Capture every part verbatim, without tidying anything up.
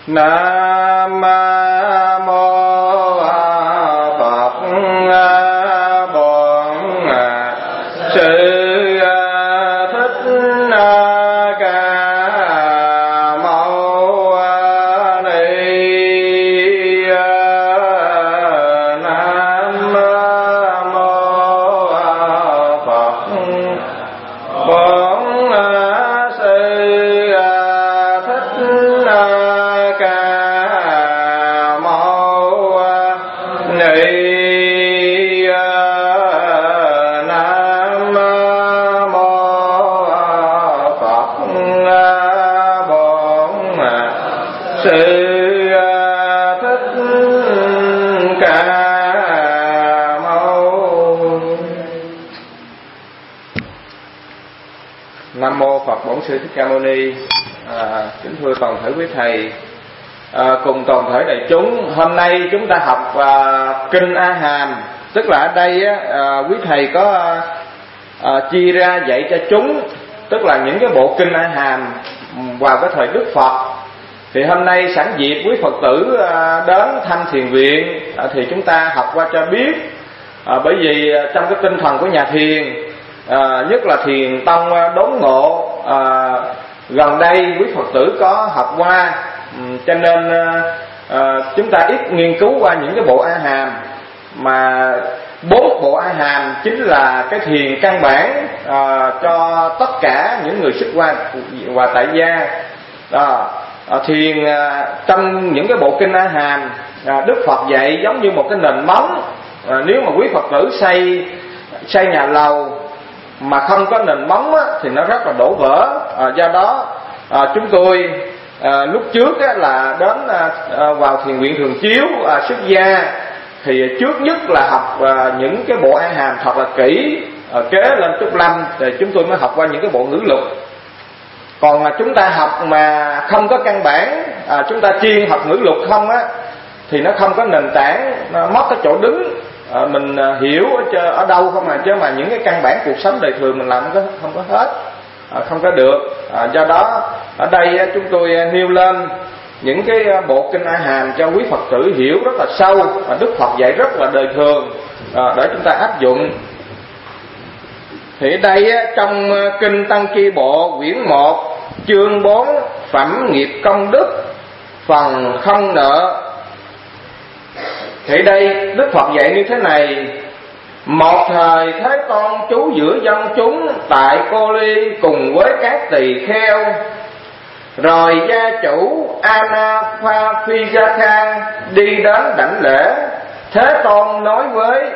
Nam mô Phật Bổn Sư Thích Ca Mâu Ni. Nam mô Phật Bổn Sư Thích Ca Mâu Ni. Nam mô Phật Bổn Sư Thích Ca Mâu. Nam mô Phật Bổn Sư Thích Ca Mâu Ni. À, kính thưa toàn thể quý thầy, à, cùng toàn thể đại chúng, hôm nay chúng ta học à, kinh A Hàm, tức là ở đây á, à, quý thầy có à, chia ra dạy cho chúng, tức là những cái bộ kinh A Hàm vào cái thời Đức Phật. Thì hôm nay sẵn dịp quý Phật tử à, đến thăm thiền viện, à, thì chúng ta học qua cho biết, à, bởi vì trong cái tinh thần của nhà thiền, à, nhất là thiền tông đốn ngộ, à, gần đây quý Phật tử có học qua, cho nên à, chúng ta ít nghiên cứu qua những cái bộ A Hàm, mà bốn bộ A Hàm chính là cái thiền căn bản à, cho tất cả những người xuất gia và tại gia. Đó, à, thiền à, trong những cái bộ kinh A Hàm, à, Đức Phật dạy giống như một cái nền móng. À, nếu mà quý Phật tử xây xây nhà lầu mà không có nền móng á, thì nó rất là đổ vỡ. À, do đó à, chúng tôi à, lúc trước á, là đến à, vào thiền viện Thường Chiếu à, xuất gia, thì trước nhất là học à, những cái bộ A Hàm thật là kỹ, à, kế lên Trúc Lâm thì chúng tôi mới học qua những cái bộ ngữ lục. Còn mà chúng ta học mà không có căn bản, à, chúng ta chuyên học ngữ lục không á, thì nó không có nền tảng, nó mất cái chỗ đứng. À, mình à, hiểu ở, ở đâu không à, chứ mà những cái căn bản cuộc sống đời thường mình làm không có, không có hết, à, không có được. À, do đó ở đây à, chúng tôi à, nêu lên những cái à, bộ kinh A Hàm cho quý Phật tử hiểu rất là sâu, và Đức Phật dạy rất là đời thường, à, để chúng ta áp dụng. Thì ở đây á, trong à, kinh Tăng Chi Bộ quyển một chương bốn phẩm nghiệp công đức phần không nợ. Thì đây Đức Phật dạy như thế này: một thời Thế Tôn trú giữa dân chúng tại Cô Ly cùng với các tỳ kheo. Rồi gia chủ Anathapindika đi đến đảnh lễ. Thế Tôn nói với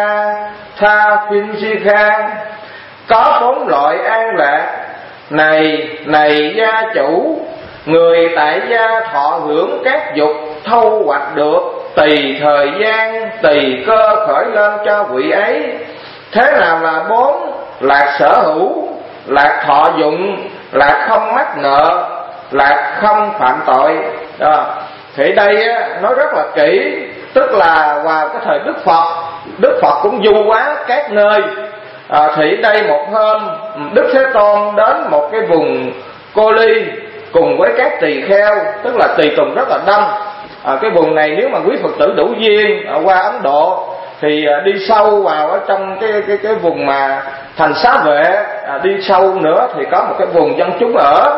Anathapindika: có bốn loại an lạc. Này, này gia chủ, người tại gia thọ hưởng các dục thâu hoạch được, tùy thời gian, tùy cơ khởi lên cho vị ấy. Thế nào là bốn? Lạc sở hữu, lạc thọ dụng, lạc không mắc nợ, lạc không phạm tội. Đó. Thì đây á, nói rất là kỹ, tức là vào cái thời Đức Phật, Đức Phật cũng du hóa các nơi. À, thì đây một hôm Đức Thế Tôn đến một cái vùng Cô Ly cùng với các tỳ kheo, tức là tỳ tùng rất là đông. À, cái vùng này nếu mà quý Phật tử đủ duyên à, qua Ấn Độ thì à, đi sâu vào ở trong cái cái cái vùng mà thành Xá Vệ, à, đi sâu nữa thì có một cái vùng dân chúng ở.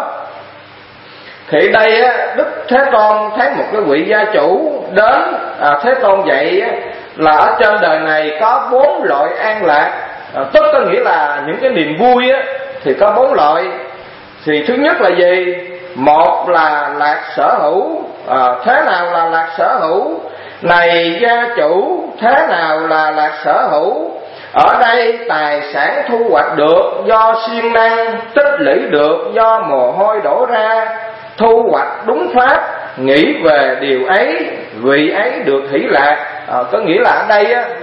Thì đây á, Đức Thế Tôn thấy một cái vị gia chủ đến, à, Thế Tôn dạy á, là ở trên đời này có bốn loại an lạc, à, tức có nghĩa là những cái niềm vui á, thì có bốn loại. Thì thứ nhất là gì? Một là lạc sở hữu. À, thế nào là lạc sở hữu? Này gia chủ, thế nào là lạc sở hữu? Ở đây tài sản thu hoạch được do siêng năng, tích lũy được do mồ hôi đổ ra, thu hoạch đúng pháp, nghĩ về điều ấy, vị ấy được hỷ lạc. À, có nghĩa là ở đây á,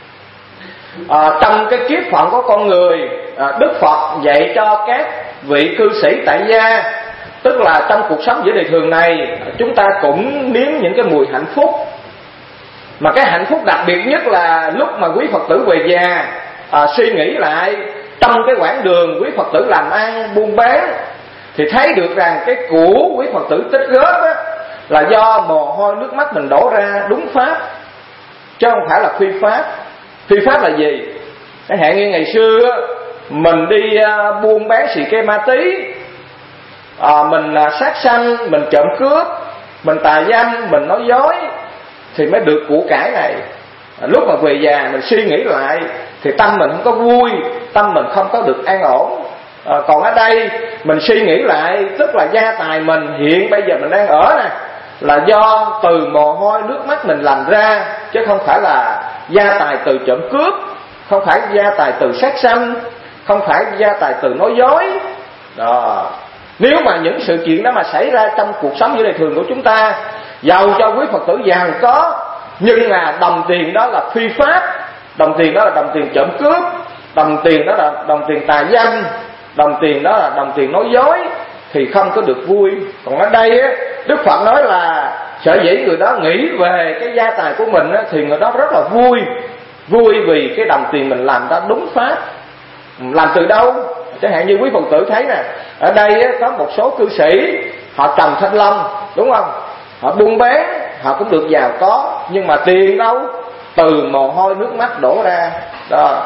à, trong cái kiếp phận của con người, à, Đức Phật dạy cho các vị cư sĩ tại gia, tức là trong cuộc sống giữa đời thường này chúng ta cũng nếm những cái mùi hạnh phúc. Mà cái hạnh phúc đặc biệt nhất là lúc mà quý Phật tử về già, à, suy nghĩ lại trong cái quãng đường quý Phật tử làm ăn buôn bán, thì thấy được rằng cái của quý Phật tử tích góp á, là do mồ hôi nước mắt mình đổ ra đúng pháp, chứ không phải là phi pháp. Phi pháp là gì? Chẳng hạn như ngày xưa mình đi uh, buôn bán xì ke ma tí, à, mình uh, sát sanh, mình trộm cướp, mình tà dâm, mình nói dối thì mới được của cải này. À, lúc mà về già mình suy nghĩ lại thì tâm mình không có vui, tâm mình không có được an ổn. À, còn ở đây mình suy nghĩ lại, tức là gia tài mình hiện bây giờ mình đang ở nè là do từ mồ hôi nước mắt mình làm ra, chứ không phải là gia tài từ trộm cướp, không phải gia tài từ sát sanh, không phải gia tài từ nói dối. Đó. Nếu mà những sự chuyện đó mà xảy ra trong cuộc sống như đời thường của chúng ta, giàu cho quý Phật tử giàu có, nhưng mà đồng tiền đó là phi pháp, đồng tiền đó là đồng tiền trộm cướp, đồng tiền đó là đồng tiền tà dâm, đồng tiền đó là đồng tiền nói dối, thì không có được vui. Còn ở đây á, Đức Phật nói là sở dĩ người đó nghĩ về cái gia tài của mình á, thì người đó rất là vui. Vui vì cái đồng tiền mình làm ra đúng pháp. Làm từ đâu? Chẳng hạn như quý Phật tử thấy nè, ở đây á, có một số cư sĩ họ trồng thanh long, đúng không? Họ buôn bán, họ cũng được giàu có, nhưng mà tiền đâu? Từ mồ hôi nước mắt đổ ra. Đó.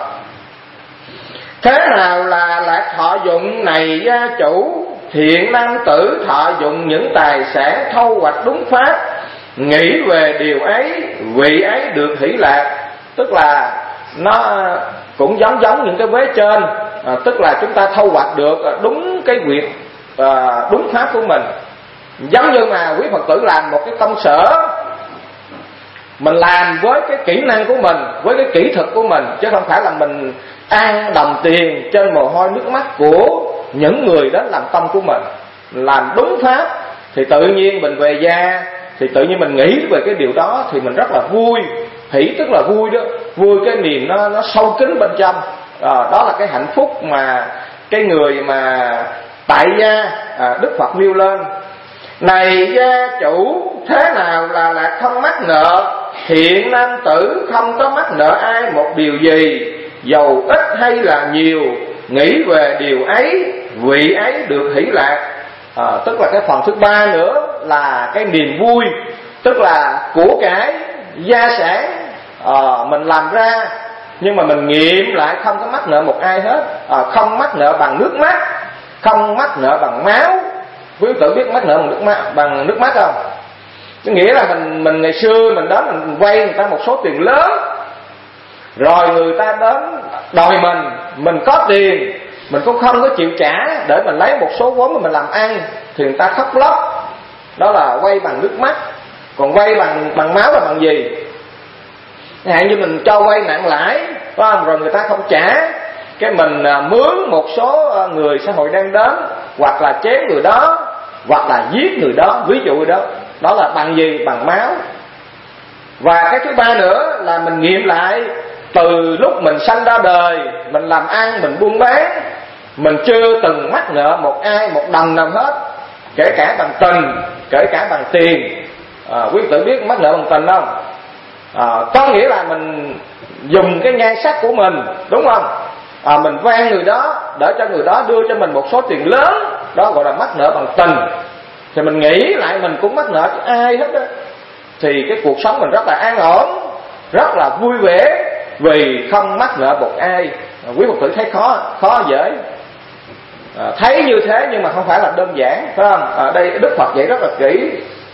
Thế nào là lạc thọ dụng này gia chủ? Thiện nam tử thọ dụng những tài sản thâu hoạch đúng pháp, nghĩ về điều ấy, vị ấy được hỷ lạc. Tức là nó cũng giống giống những cái vế trên, à, tức là chúng ta thâu hoạch được đúng cái việc à, đúng pháp của mình. Giống như mà quý Phật tử làm một cái công sở, mình làm với cái kỹ năng của mình, với cái kỹ thuật của mình, chứ không phải là mình ăn đồng tiền trên mồ hôi nước mắt của những người đến làm công của mình. Làm đúng pháp thì tự nhiên mình về gia, thì tự nhiên mình nghĩ về cái điều đó thì mình rất là vui. Hỷ tức là vui đó, vui cái niềm nó nó sâu kín bên trong. À, đó là cái hạnh phúc mà cái người mà tại gia à, Đức Phật nêu lên. Này gia chủ, thế nào là là không mắc nợ? Thiện nam tử không có mắc nợ ai một điều gì, dầu ít hay là nhiều, nghĩ về điều ấy, vị ấy được hỷ lạc. À, tức là cái phần thứ ba nữa là cái niềm vui, tức là của cải gia sản à, mình làm ra, nhưng mà mình nghiệm lại không có mắc nợ một ai hết. À, không mắc nợ bằng nước mắt, không mắc nợ bằng máu. Quý tử biết mắc nợ bằng nước mắt, bằng nước mắt không? Có nghĩa là mình mình ngày xưa mình đến mình vay người ta một số tiền lớn, rồi người ta đến đòi mình, mình có tiền mình cũng không có chịu trả để mình lấy một số vốn mà mình làm ăn, thì người ta khóc lóc. Đó là vay bằng nước mắt. Còn vay bằng bằng máu là bằng gì? Hạn như mình cho vay nặng lãi, phải không? Rồi người ta không trả, cái mình mướn một số người xã hội đang đến, hoặc là chém người đó, hoặc là giết người đó, ví dụ đó. Đó là bằng gì? Bằng máu. Và cái thứ ba nữa là mình nghiệm lại, từ lúc mình sanh ra đời, mình làm ăn, mình buôn bán, mình chưa từng mắc nợ một ai một đồng nào hết, kể cả bằng tình, kể cả bằng tiền. À, quý tử biết mắc nợ bằng tình không? À, có nghĩa là mình dùng cái nhan sắc của mình, đúng không? À, mình van người đó để cho người đó đưa cho mình một số tiền lớn, đó gọi là mắc nợ bằng tình. Thì mình nghĩ lại mình cũng mắc nợ cho ai hết đó, thì cái cuộc sống mình rất là an ổn, rất là vui vẻ, vì không mắc nợ một ai. À, quý Phật tử thấy khó khó dễ. À, thấy như thế nhưng mà không phải là đơn giản, phải không? Ở đây Đức Phật dạy rất là kỹ.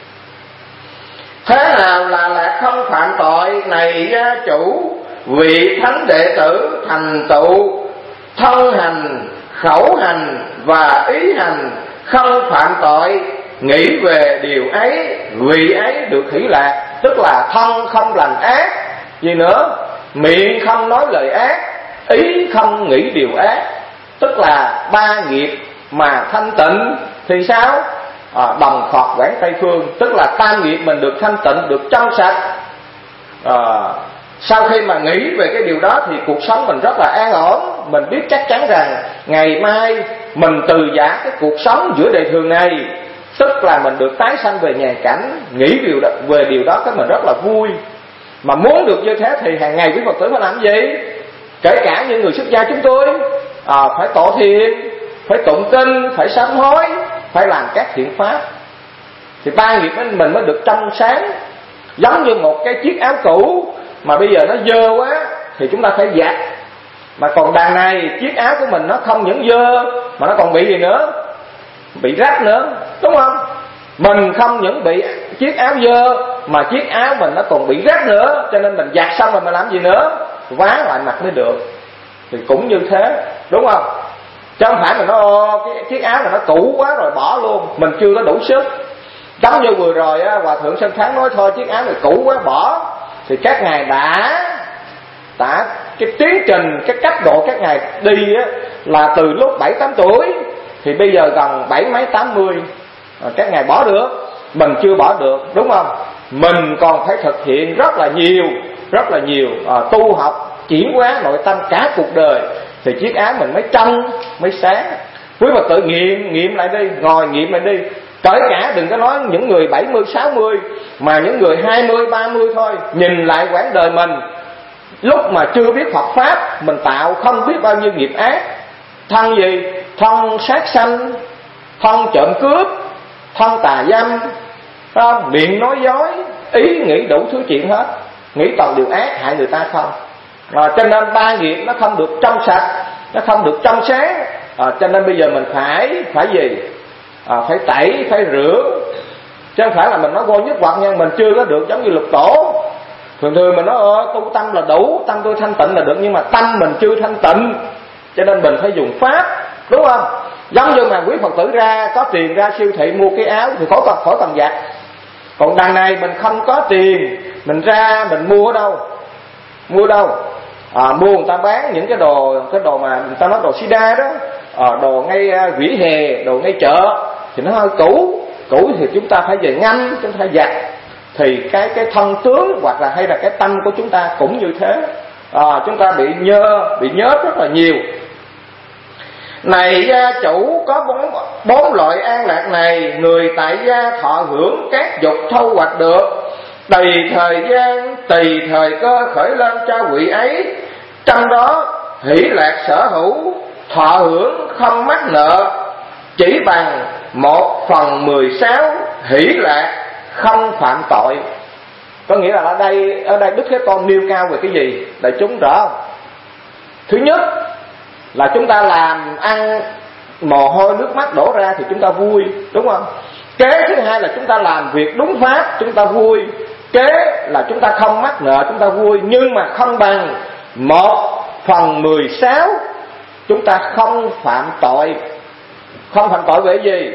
Thế nào là là không phạm tội? Này gia chủ, vị thánh đệ tử thành tựu thân hành, khẩu hành và ý hành không phạm tội, nghĩ về điều ấy, vị ấy được hỷ lạc. Tức là thân không làm ác, gì nữa, miệng không nói lời ác, ý không nghĩ điều ác. Tức là ba nghiệp mà thanh tịnh thì sao? À, đồng Phật quảng Tây Phương. Tức là tam nghiệp mình được thanh tịnh, được trong sạch. À, sau khi mà nghĩ về cái điều đó thì cuộc sống mình rất là an ổn. Mình biết chắc chắn rằng ngày mai mình từ giả cái cuộc sống giữa đời thường này, tức là mình được tái sanh về nhà cảnh. Nghĩ điều đó, về điều đó cái mình rất là vui. Mà muốn được như thế thì hàng ngày quý Phật tử phải làm gì? Kể cả những người xuất gia chúng tôi, à, phải tộ thiện, phải tụng kinh, phải sám hối, phải làm các thiện pháp. thì ba nghiệp mình mới được trong sáng. Giống như một cái chiếc áo cũ mà bây giờ nó dơ quá thì chúng ta phải giặt. Mà còn đằng này chiếc áo của mình nó không những dơ mà nó còn bị gì nữa? Bị rách nữa, đúng không? Mình không những bị chiếc áo dơ mà chiếc áo mình nó còn bị rách nữa. Cho nên mình giặt xong rồi mình làm gì nữa? Vá lại mặt mới được. Thì cũng như thế, đúng không? Chứ không phải mình nói cái chiếc áo này nó cũ quá rồi bỏ luôn, mình chưa có đủ sức. Giống như vừa rồi á, Hòa Thượng Sơn Thắng nói thôi chiếc áo này cũ quá bỏ. Thì các ngài đã đã cái tiến trình, cái cấp độ các ngài đi á, là từ lúc bảy tám tuổi thì bây giờ gần bảy mấy tám mươi à, các ngài bỏ được, mình chưa bỏ được, đúng không? Mình còn phải thực hiện rất là nhiều, rất là nhiều à, tu học chuyển hóa nội tâm cả cuộc đời thì chiếc áo mình mới trong, mới sáng. Quý Phật tự nghiệm nghiệm lại đi, ngồi nghiệm lại đi. Kể cả đừng có nói những người bảy mươi sáu mươi, mà những người hai mươi ba mươi thôi, nhìn lại quãng đời mình lúc mà chưa biết Phật pháp, mình tạo không biết bao nhiêu nghiệp ác. Thân gì? Thân sát sanh, thân trộm cướp, thân tà dâm, không? Miệng nói dối, ý nghĩ đủ thứ chuyện hết, nghĩ toàn điều ác hại người ta không. À, cho nên ba nghiệp nó không được trong sạch, nó không được trong sáng. À, cho nên bây giờ mình phải phải gì? À, phải tẩy, phải rửa. Chứ không phải là mình nói vô nhất hoặc nha, mình chưa có được giống như Lục Tổ. Thường thường mình nói ờ, tu tâm là đủ, tâm tôi thanh tịnh là được, nhưng mà tâm mình chưa thanh tịnh, cho nên mình phải dùng pháp, đúng không? Giống như mà quý Phật tử ra có tiền ra siêu thị mua cái áo thì khỏi cần khỏi cần giặt. Còn đằng này mình không có tiền, mình ra mình mua ở đâu? Mua đâu? À, mua người ta bán những cái đồ cái đồ mà người ta nói đồ sida đó, à, đồ ngay vỉa hè, đồ ngay chợ thì nó hơi cũ, cũ thì chúng ta phải về ngâm, chúng ta phải giặt. Thì cái cái thân tướng hoặc là hay là cái tâm của chúng ta cũng như thế. À, chúng ta bị nhơ, bị nhớt rất là nhiều. Này gia chủ, có bốn, bốn loại an lạc này, người tại gia thọ hưởng các dục thu hoạch được, tùy thời gian, tùy thời cơ khởi lên cho vị ấy. Trong đó hỷ lạc sở hữu, thọ hưởng không mắc nợ, chỉ bằng một phần mười sáu hỷ lạc không phạm tội. Có nghĩa là ở đây ở đây Đức Thế Tôn nêu cao về cái gì? Đại chúng rõ không? Thứ nhất là chúng ta làm ăn mồ hôi nước mắt đổ ra thì chúng ta vui, đúng không? Kế thứ hai là chúng ta làm việc đúng pháp, chúng ta vui. Kế là chúng ta không mắc nợ, chúng ta vui. Nhưng mà không bằng một phần mười sáu chúng ta không phạm tội. Không phạm tội về gì?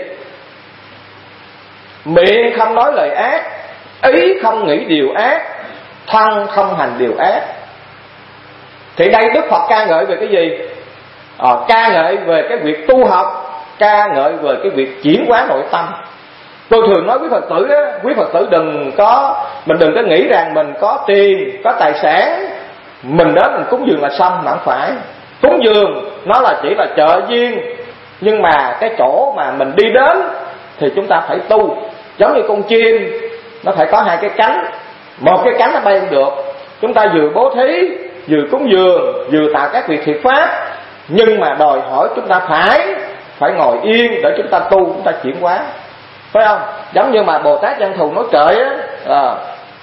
Miệng không nói lời ác, ý không nghĩ điều ác, thân không hành điều ác. Thì đây Đức Phật ca ngợi về cái gì? À, ca ngợi về cái việc tu học, ca ngợi về cái việc chuyển hóa nội tâm. Tôi thường nói quý Phật tử đó, quý Phật tử đừng có, mình đừng có nghĩ rằng mình có tiền, có tài sản, mình đến mình cúng dường là xong, mà không phải. Cúng dường nó là chỉ là trợ duyên, nhưng mà cái chỗ mà mình đi đến thì chúng ta phải tu. Giống như con chim, nó phải có hai cái cánh, một cái cánh nó bay không được. Chúng ta vừa bố thí, vừa cúng dường, vừa tạo các việc thiện pháp, nhưng mà đòi hỏi chúng ta phải phải ngồi yên để chúng ta tu, chúng ta chuyển hóa, phải không? Giống như mà Bồ Tát Văn Thù nói kệ á, à,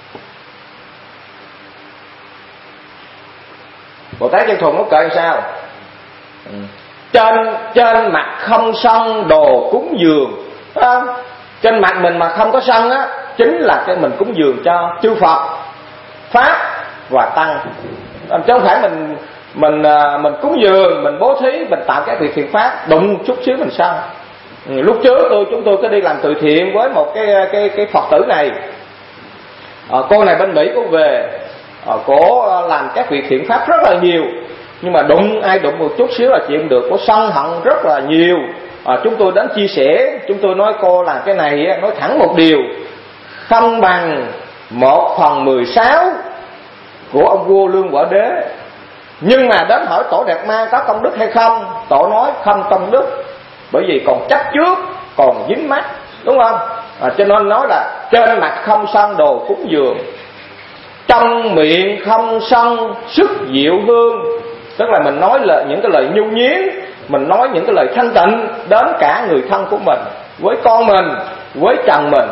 Bồ Tát Văn Thù nói kệ sao? Ừ. Trên trên mặt không sân đồ cúng dường, phải không? Trên mặt mình mà không có sân á, chính là cái mình cúng dường cho chư Phật, pháp và tăng. Chứ không phải mình mình mình cúng dường, mình bố thí, mình tạo các việc thiện pháp, đụng chút xíu mình sân. Ừ, lúc trước tôi chúng tôi có đi làm từ thiện với một cái cái cái Phật tử này. À, cô này bên Mỹ cô về, à, cô làm các việc thiện pháp rất là nhiều, nhưng mà đụng ai đụng một chút xíu là chịu được, cô sân hận rất là nhiều. À, chúng tôi đến chia sẻ, chúng tôi nói cô làm cái này, nói thẳng một điều, không bằng một phần mười sáu của ông vua Lương Quả Đế. Nhưng mà đến hỏi Tổ Đạt Ma có công đức hay không, Tổ nói không công đức, bởi vì còn chấp trước, còn dính mắc, đúng không? À, cho nên nói là trên mặt không sân đồ cúng dường, trong miệng không sân sức diệu hương. Tức là mình nói là những cái lời nhu nhuyến, mình nói những cái lời thanh tịnh đến cả người thân của mình, với con mình, với chồng mình,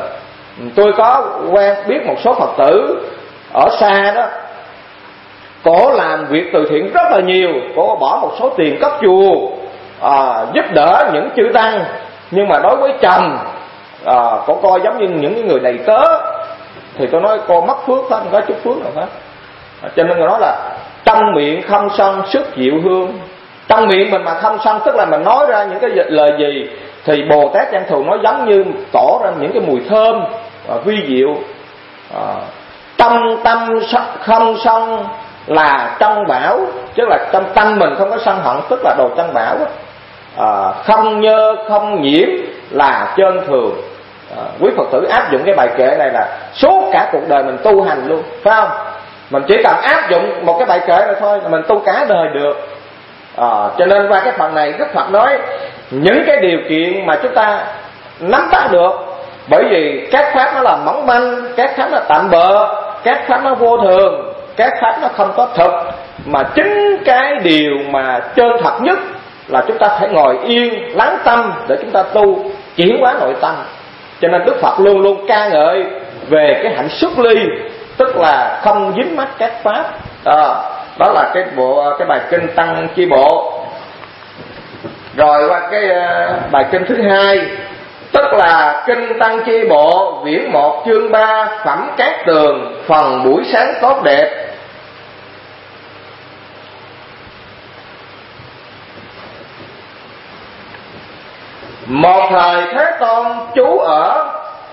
Tôi có quen biết một số Phật tử ở xa đó, cổ làm việc từ thiện rất là nhiều, cổ bỏ một số tiền cấp chùa à, giúp đỡ những chư tăng, nhưng mà đối với chồng à, cổ coi giống như những người đầy tớ, thì tôi nói cô mất phước hết, không có chút phước nào hết. À, cho nên người nói là trong miệng không sân sức diệu hương. Trong miệng mình mà không sân, tức là mình nói ra những cái lời gì thì Bồ Tát Văn Thù nói giống như tỏ ra những cái mùi thơm à, vi diệu. à, Trong tâm không sân là trong bảo, tức là trong tâm mình không có sân hận, tức là đồ trong bảo. à, Không nhơ không nhiễm là chân thường. à, Quý Phật tử áp dụng cái bài kệ này là suốt cả cuộc đời mình tu hành luôn, phải không? Mình chỉ cần áp dụng một cái bài kệ này thôi là mình tu cả đời được. à, Cho nên qua cái phần này Đức Phật nói những cái điều kiện mà chúng ta nắm bắt được, bởi vì các pháp nó là mỏng manh, các pháp nó tạm bợ, các pháp nó vô thường, các pháp nó không có thực, mà chính cái điều mà chân thật nhất là chúng ta phải ngồi yên lắng tâm để chúng ta tu chuyển hóa nội tâm. Cho nên Đức Phật luôn luôn ca ngợi về cái hạnh xuất ly, tức là không dính mắc các pháp. Đó, đó là cái bộ cái bài kinh Tăng Chi Bộ. Rồi qua cái uh, bài kinh thứ hai, tức là kinh Tăng Chi Bộ viễn một chương ba phẩm Cát Tường, phần buổi sáng tốt đẹp. Một thời Thế Tôn trú ở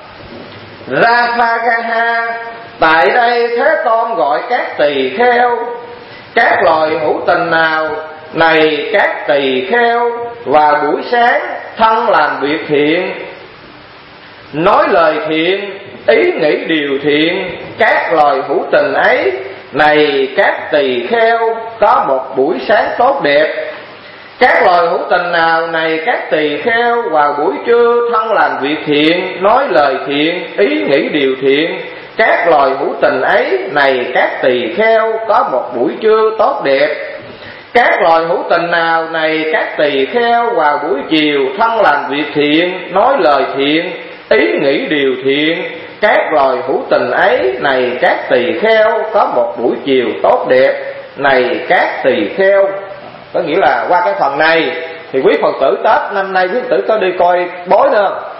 Rapagaha. Tại đây Thế Tôn gọi các tỳ kheo: các loài hữu tình nào, này các tỳ kheo, vào buổi sáng thân làm việc thiện, nói lời thiện, ý nghĩ điều thiện. Các loài hữu tình ấy, này các tỳ kheo, có một buổi sáng tốt đẹp. Các loài hữu tình nào, này các tỳ kheo, vào buổi trưa thân làm việc thiện, nói lời thiện, ý nghĩ điều thiện. Các loài hữu tình ấy, này các tỳ kheo, có một buổi trưa tốt đẹp. Các loài hữu tình nào, này các tỳ kheo, vào buổi chiều thân làm việc thiện, nói lời thiện, ý nghĩ điều thiện. Các loài hữu tình ấy, này các tỳ kheo, có một buổi chiều tốt đẹp. Này các tỳ kheo, có nghĩa là qua cái phần này thì quý Phật tử Tết năm nay quý Phật tử có đi coi bói nữa không?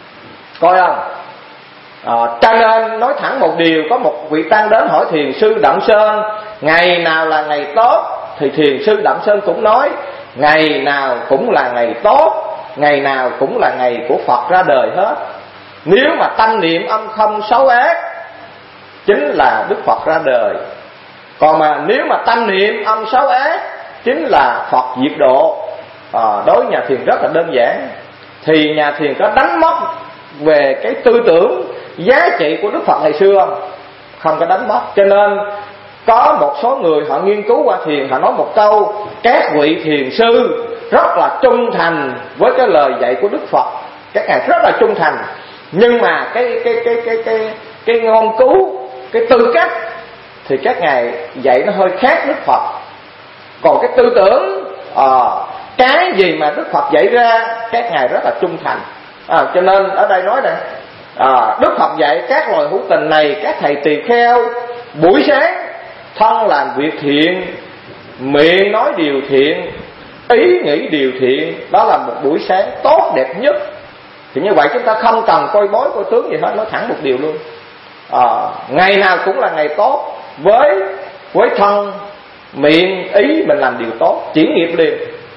Coi không? À, cho nên nói thẳng một điều, có một vị tăng đến hỏi Thiền sư Đặng Sơn ngày nào là ngày tốt, thì Thiền sư Đặng Sơn cũng nói ngày nào cũng là ngày tốt, ngày nào cũng là ngày của Phật ra đời hết. Nếu mà tâm niệm âm không xấu ác chính là Đức Phật ra đời. Còn mà nếu mà tâm niệm âm xấu ác chính là Phật diệt độ. à, Đối nhà thiền rất là đơn giản. Thì nhà thiền có đánh mất về cái tư tưởng giá trị của Đức Phật ngày xưa không? Không có đánh mất. Cho nên có một số người họ nghiên cứu qua thiền, họ nói một câu: các vị thiền sư rất là trung thành với cái lời dạy của Đức Phật, các ngài rất là trung thành, nhưng mà cái cái cái cái cái cái ngôn cứu, cái tư cách thì các ngài dạy nó hơi khác Đức Phật. Còn cái tư tưởng à, cái gì mà Đức Phật dạy ra các ngài rất là trung thành. à, Cho nên ở đây nói nè, à, Đức Phật dạy các loài hữu tình này, các thầy tỳ kheo, buổi sáng thân làm việc thiện, miệng nói điều thiện, ý nghĩ điều thiện. Đó là một buổi sáng tốt đẹp nhất. Thì như vậy chúng ta không cần coi bói coi tướng gì hết, nói thẳng một điều luôn. à, Ngày nào cũng là ngày tốt, với với thân miệng ý mình làm điều tốt, chuyển nghiệp liền.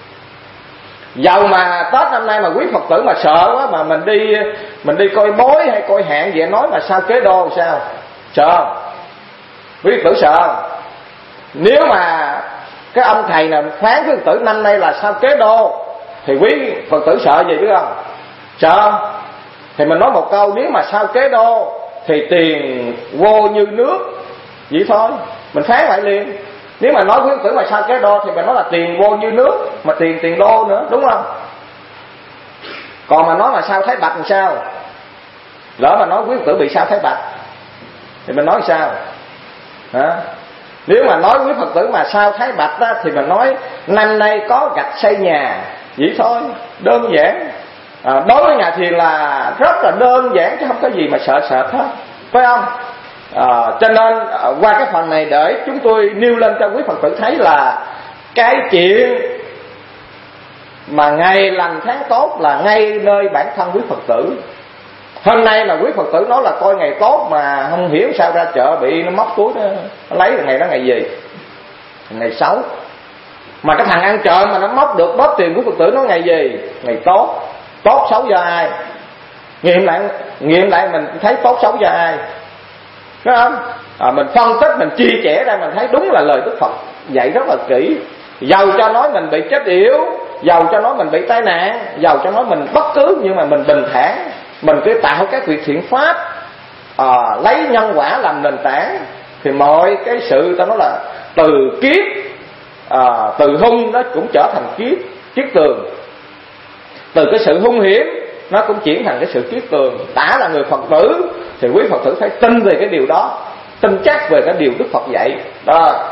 Dầu mà Tết năm nay mà quý Phật tử mà sợ quá, mà mình đi mình đi coi bói hay coi hạn vậy, nói mà sao kế đô sao? Sợ không? Quý Phật tử sợ không? Nếu mà cái ông thầy nào phán quý Phật tử năm nay là sao kế đô, thì quý Phật tử sợ gì biết không? Sợ. Thì mình nói một câu: nếu mà sao kế đô thì tiền vô như nước, vậy thôi, mình phán lại liền. Nếu mà nói quý Phật tử mà sao kế đô thì mình nói là tiền vô như nước, mà tiền tiền đô nữa, đúng không? Còn mà nói mà sao Thái Bạch làm sao? Lỡ mà nói quý Phật tử bị sao Thái Bạch thì mình nói sao? Hả? Nếu mà nói quý Phật tử mà sao Thái Bạch đó, thì mình nói năm nay có gạch xây nhà, vậy thôi, đơn giản. À, đối với nhà thiền là rất là đơn giản chứ không có gì mà sợ sợ hết, phải không? À, cho nên qua cái phần này để chúng tôi nêu lên cho quý Phật tử thấy là cái chuyện mà ngày lành tháng tốt là ngay nơi bản thân quý Phật tử. Hôm nay mà quý Phật tử nói là coi ngày tốt mà không hiểu sao ra chợ bị nó móc túi, nó, nó lấy ngày đó ngày gì? Ngày xấu. Mà cái thằng ăn trộm mà nó móc được bóp tiền của Phật tử nó ngày gì? Ngày tốt. Tốt xấu do ai? Nghiệm lại, nghiệm lại mình thấy tốt xấu do ai? Đúng không? À, mình phân tích, mình chia sẻ ra mình thấy đúng là lời Đức Phật dạy rất là kỹ. Dầu cho nói mình bị chết yểu, dầu cho nói mình bị tai nạn, dầu cho nói mình bất cứ, nhưng mà mình bình thản, mình cứ tạo các việc thiện pháp, à, lấy nhân quả làm nền tảng, thì mọi cái sự ta nói là từ kiếp, à, từ hung nó cũng trở thành kiếp kiết tường, từ cái sự hung hiểm nó cũng chuyển thành cái sự kiết tường. Đã là người Phật tử thì quý Phật tử phải tin về cái điều đó, tin chắc về cái điều Đức Phật dạy đó.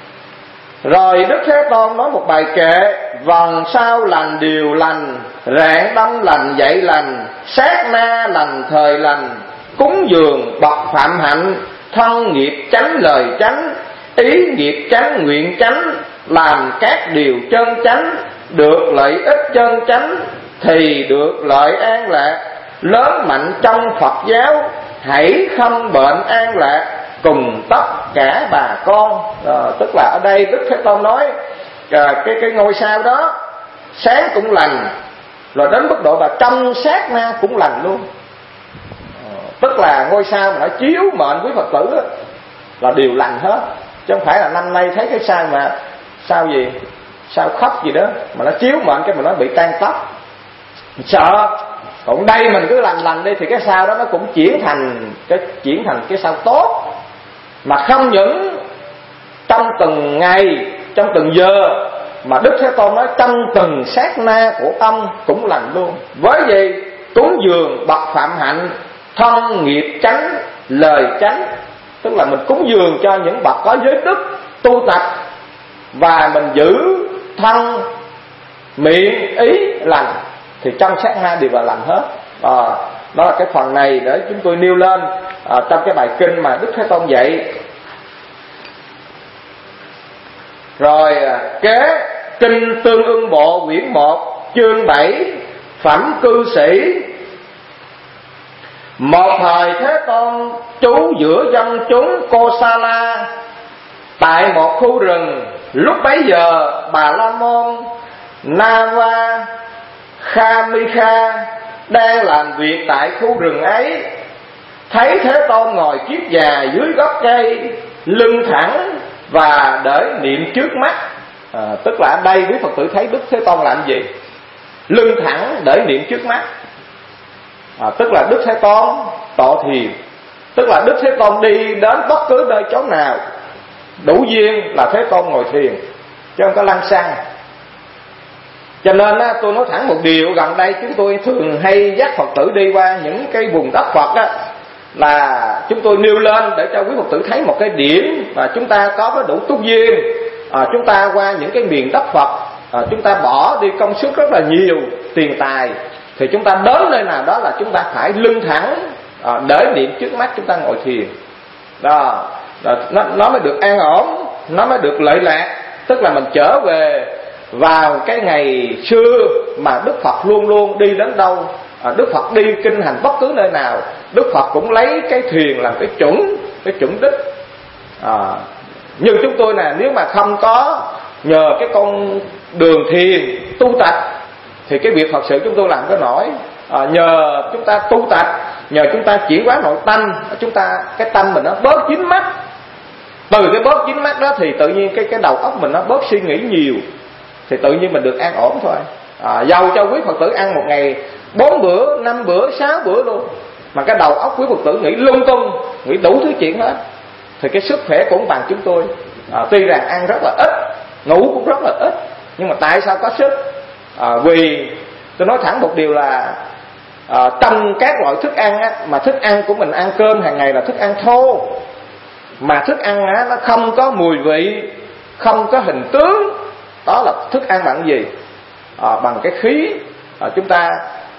Rồi Đức Thế Tôn nói một bài kệ: vần sao lành điều lành, rạng đông lành dạy lành, sát na lành thời lành, cúng dường bậc phạm hạnh, thân nghiệp chánh lời chánh, ý nghiệp chánh nguyện chánh, làm các điều chân chánh, được lợi ích chân chánh thì được lợi an lạc, lớn mạnh trong Phật giáo, hãy không bệnh an lạc cùng tất cả bà con. À, tức là ở đây Đức Thế Tôn nói à, cái cái ngôi sao đó sáng cũng lành, rồi đến mức độ là trong sát na cũng lành luôn. À, tức là ngôi sao mà nó chiếu mệnh quý Phật tử đó, là đều lành hết, chứ không phải là năm nay thấy cái sao mà sao gì sao khóc gì đó mà nó chiếu mệnh cái mà nó bị tan tóc sợ. Còn đây mình cứ lành lành đi thì cái sao đó nó cũng chuyển thành cái chuyển thành cái sao tốt, mà không những trong từng ngày, trong từng giờ, mà Đức Thế Tôn nói trong từng sát na của ông cũng lành luôn. Với gì? Cúng dường bậc phạm hạnh, thân nghiệp chánh lời chánh, tức là mình cúng dường cho những bậc có giới đức tu tập, và mình giữ thân miệng ý lành, thì trong sát na đều là lành hết. À, đó là cái phần này để chúng tôi nêu lên à, trong cái bài kinh mà Đức Thế Tôn dạy. Rồi kế kinh Tương Ưng Bộ quyển một chương bảy phẩm cư sĩ. Một thời Thế Tôn trú giữa dân chúng Kosala tại một khu rừng. Lúc bấy giờ Bà La Môn Nava Khamikha đang làm việc tại khu rừng ấy, thấy Thế Tôn ngồi kiết già dưới gốc cây, lưng thẳng và để niệm trước mắt. À, tức là ở đây quý Phật tử thấy Đức Thế Tôn làm gì? Lưng thẳng để niệm trước mắt. À, tức là Đức Thế Tôn tọa thiền, tức là Đức Thế Tôn đi đến bất cứ nơi chỗ nào đủ duyên là Thế Tôn ngồi thiền, chứ không có lăng xăng. Cho nên á, tôi nói thẳng một điều, gần đây chúng tôi thường hay dắt Phật tử đi qua những cái vùng đất Phật á, là chúng tôi nêu lên để cho quý Phật tử thấy một cái điểm mà chúng ta có cái đủ túc duyên. À, chúng ta qua những cái miền đất Phật, à, chúng ta bỏ đi công sức rất là nhiều tiền tài, thì chúng ta đến nơi nào đó là chúng ta phải lưng thẳng, à, để niệm trước mắt chúng ta ngồi thiền đó, đó nó, nó mới được an ổn, nó mới được lợi lạc. Tức là mình trở về vào cái ngày xưa mà Đức Phật luôn luôn đi đến đâu, à, Đức Phật đi kinh hành bất cứ nơi nào, Đức Phật cũng lấy cái thuyền làm cái chuẩn, cái chuẩn đích. À, như chúng tôi nè, nếu mà không có nhờ cái con đường thiền tu tập thì cái việc Phật sự chúng tôi làm có nổi. À, nhờ chúng ta tu tập, nhờ chúng ta chuyển hóa nội tâm, chúng ta cái tâm mình nó bớt dính mắt. Từ cái bớt dính mắt đó thì tự nhiên cái cái đầu óc mình nó bớt suy nghĩ nhiều, thì tự nhiên mình được an ổn thôi. À, dầu cho quý Phật tử ăn một ngày bốn bữa, năm bữa, sáu bữa luôn, mà cái đầu óc quý Phật tử nghĩ lung tung, nghĩ đủ thứ chuyện hết, thì cái sức khỏe cũng bằng chúng tôi. À, tuy rằng ăn rất là ít, ngủ cũng rất là ít, nhưng mà tại sao có sức? À, vì tôi nói thẳng một điều là à, trong các loại thức ăn á, mà thức ăn của mình ăn cơm hàng ngày là thức ăn thô, mà thức ăn á, nó không có mùi vị, không có hình tướng, đó là thức ăn bằng gì? À, bằng cái khí. À, chúng ta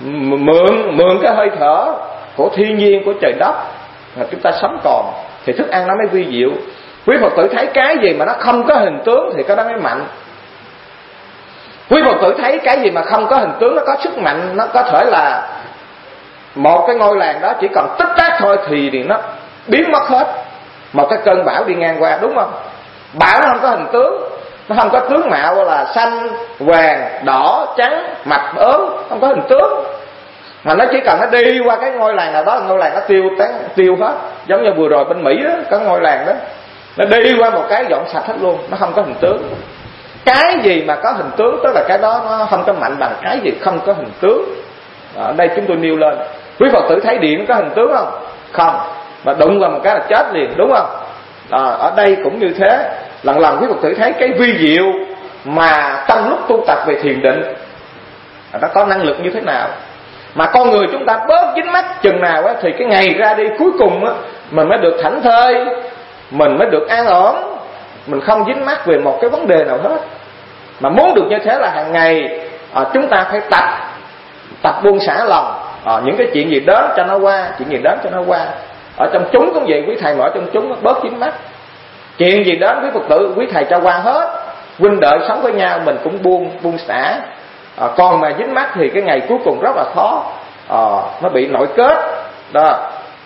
mượn mượn cái hơi thở của thiên nhiên, của trời đất mà chúng ta sống còn, thì thức ăn nó mới vi diệu. Quý Phật tử thấy cái gì mà nó không có hình tướng thì cái đó mới mạnh. Quý Phật tử thấy cái gì mà không có hình tướng, nó có sức mạnh, nó có thể là một cái ngôi làng đó chỉ cần tích tắc thôi thì, thì nó biến mất hết. Một cái cơn bão đi ngang qua, đúng không? Bão nó không có hình tướng, nó không có tướng mạo là xanh, vàng, đỏ, trắng, mập, ốm, không có hình tướng. Mà nó chỉ cần nó đi qua cái ngôi làng nào đó, ngôi làng nó tiêu tán, tiêu hết. Giống như vừa rồi bên Mỹ đó, có ngôi làng đó, nó đi qua một cái dọn sạch hết luôn, nó không có hình tướng. Cái gì mà có hình tướng tức là cái đó nó không có mạnh bằng cái gì không có hình tướng. Ở đây chúng tôi nêu lên. Quý Phật tử thấy điện có hình tướng không? Không. Mà đụng vào một cái là chết liền, đúng không? À, ở đây cũng như thế. Lần lần quý Phật tử thấy cái vi diệu mà trong lúc tu tập về thiền định nó có năng lực như thế nào. Mà con người chúng ta bớt dính mắc chừng nào á, thì cái ngày ra đi cuối cùng á, mình mới được thảnh thơi, mình mới được an ổn, mình không dính mắc về một cái vấn đề nào hết. Mà muốn được như thế là hàng ngày à, chúng ta phải tập tập buông xả lòng. à, những cái chuyện gì đến cho nó qua, chuyện gì đến cho nó qua. Ở trong chúng cũng vậy, quý thầy mà ở trong chúng bớt dính mắc. Chuyện gì đến quý Phật tử, quý thầy cho qua hết. Huynh đệ sống với nhau mình cũng buông buông xả. à, Còn mà dính mắc thì cái ngày cuối cùng rất là khó, à, nó bị nội kết đó.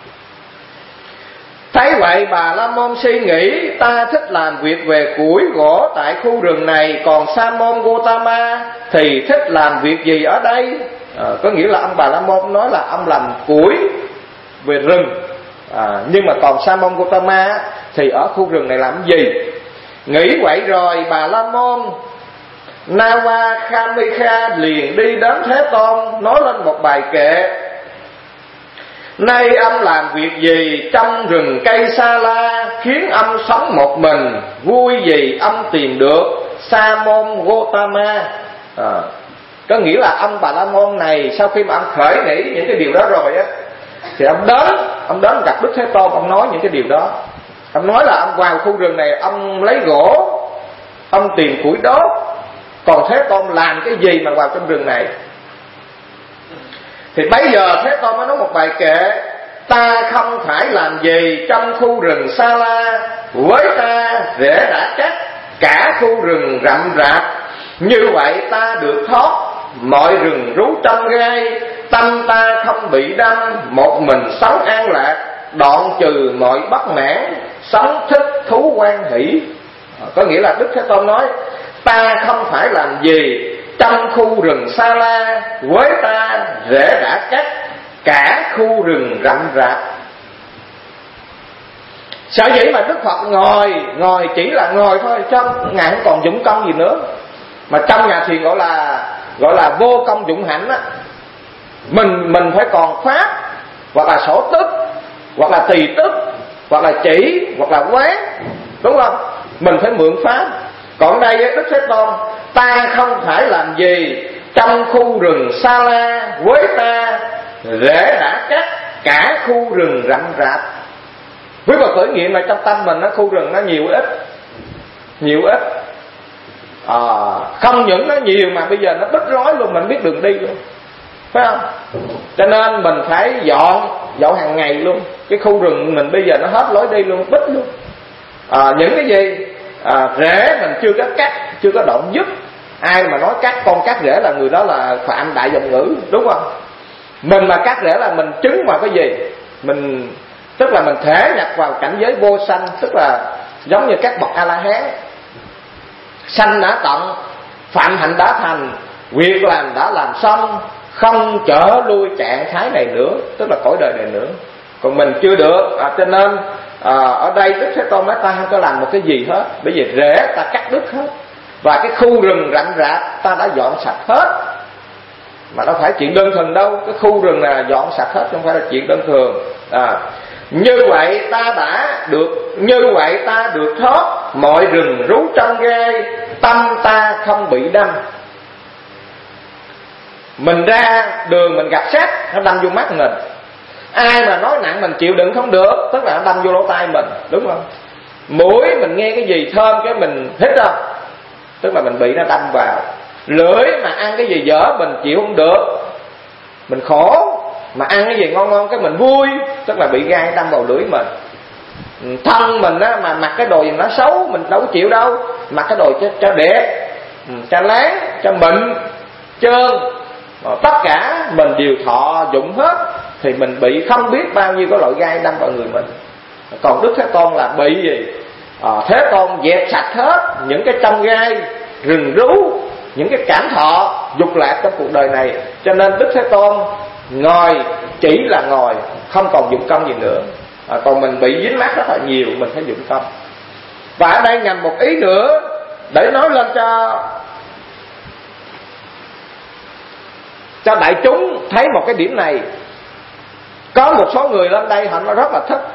Thấy vậy Bà La Môn suy nghĩ, ta thích làm việc về củi gỗ tại khu rừng này, còn Sa Môn Gotama thì thích làm việc gì ở đây? à, Có nghĩa là ông Bà La Môn nói là ông làm củi về rừng, à, nhưng mà còn Sa Môn Gotama thì ở khu rừng này làm gì? Nghĩ vậy rồi Bà La Môn Nawa Khamikha liền đi đến Thế Tôn, nói lên một bài kệ. Nay ông làm việc gì trong rừng cây Sa La, khiến ông sống một mình, vui gì ông tìm được Sa Môn Gotama? à, Có nghĩa là ông Bà La Môn này sau khi mà ông khởi nghĩ những cái điều đó rồi á, thì ông đến Ông đến gặp Đức Thế Tôn, ông nói những cái điều đó. Ông nói là ông vào khu rừng này, ông lấy gỗ, ông tìm củi đốt. Còn Thế Tôn làm cái gì mà vào trong rừng này? Thì bây giờ Thế Tôn mới nói một bài kệ. Ta không phải làm gì trong khu rừng Sa La, với ta rễ đã chắc cả khu rừng rậm rạp. Như vậy ta được thoát mọi rừng rú trong gai, tâm ta không bị đâm, một mình sống an lạc, đoạn trừ mọi bất mãn, sống thích thú quan hỷ. Có nghĩa là Đức Thế Tôn nói ta không phải làm gì trong khu rừng Sa La, với ta rễ đã chắc cả khu rừng rậm rạp. Sở dĩ mà Đức Phật ngồi ngồi chỉ là ngồi thôi, chứ Ngài không còn dụng công gì nữa. Mà trong nhà thiền gọi là gọi là vô công dụng hạnh á. Mình mình phải còn pháp, hoặc là sổ tức, hoặc là tỳ tức, hoặc là chỉ, hoặc là quán, đúng không? Mình phải mượn pháp. Còn đây Đức Thế Tôn, ta không phải làm gì trong khu rừng Sa La, với ta rễ đã chắc cả khu rừng rậm rạp. Quý Phật tử nghiệm là trong tâm mình nó khu rừng nó nhiều ít, nhiều ít. À, không những nó nhiều mà bây giờ nó đứt rối luôn, mình biết đường đi luôn, phải không? Cho nên mình phải dọn dọn hàng ngày luôn. Cái khu rừng mình bây giờ nó hết lối đi luôn, bít luôn. À, những cái gì à, rễ mình chưa có cắt, chưa có động dứt. Ai mà nói cắt con cắt rễ là người đó là phạm đại dòng ngữ, đúng không? Mình mà cắt rễ là mình chứng vào cái gì? Mình tức là mình thể nhập vào cảnh giới vô sanh, tức là giống như các bậc A La Hán. Sanh đã tận, phạm hạnh đã thành, việc làm đã làm xong, không trở lui trạng thái này nữa, tức là cõi đời này nữa. Còn mình chưa được, à, cho nên à, ở đây Đức Thế Tôn nói ta không có làm một cái gì hết, bởi vì rễ ta cắt đứt hết, và cái khu rừng rậm rạp ta đã dọn sạch hết. Mà đâu phải chuyện đơn thuần đâu, cái khu rừng này dọn sạch hết, không phải là chuyện đơn thường. À, như vậy ta đã được, như vậy ta được thoát mọi rừng rú trong gai, tâm ta không bị đâm. Mình ra đường mình gặp sắt, nó đâm vô mắt mình. Ai mà nói nặng mình chịu đựng không được, tức là nó đâm vô lỗ tai mình, đúng không? Mũi mình nghe cái gì thơm cái mình hít không, tức là mình bị nó đâm vào. Lưỡi mà ăn cái gì dở mình chịu không được, mình khổ, mà ăn cái gì ngon ngon cái mình vui, tức là bị gai đâm vào lưỡi mình. Thân mình á, mà mặc cái đồ gì nó xấu mình đâu có chịu đâu, mặc cái đồ cho, cho đẹp, cho láng, cho mịn, trơn, tất cả mình đều thọ dụng hết, thì mình bị không biết bao nhiêu cái loại gai đâm vào người mình. Còn Đức Thế Tôn là bị gì? À, Thế Tôn dẹp sạch hết những cái trong gai, rừng rú, những cái cảm thọ dục lạc trong cuộc đời này. Cho nên Đức Thế Tôn ngồi chỉ là ngồi, không còn dụng công gì nữa. À, còn mình bị dính mắc rất là nhiều, mình phải dụng công. Và ở đây nhằm một ý nữa để nói lên cho cho đại chúng thấy một cái điểm này. Có một số người lên đây họ rất là thích,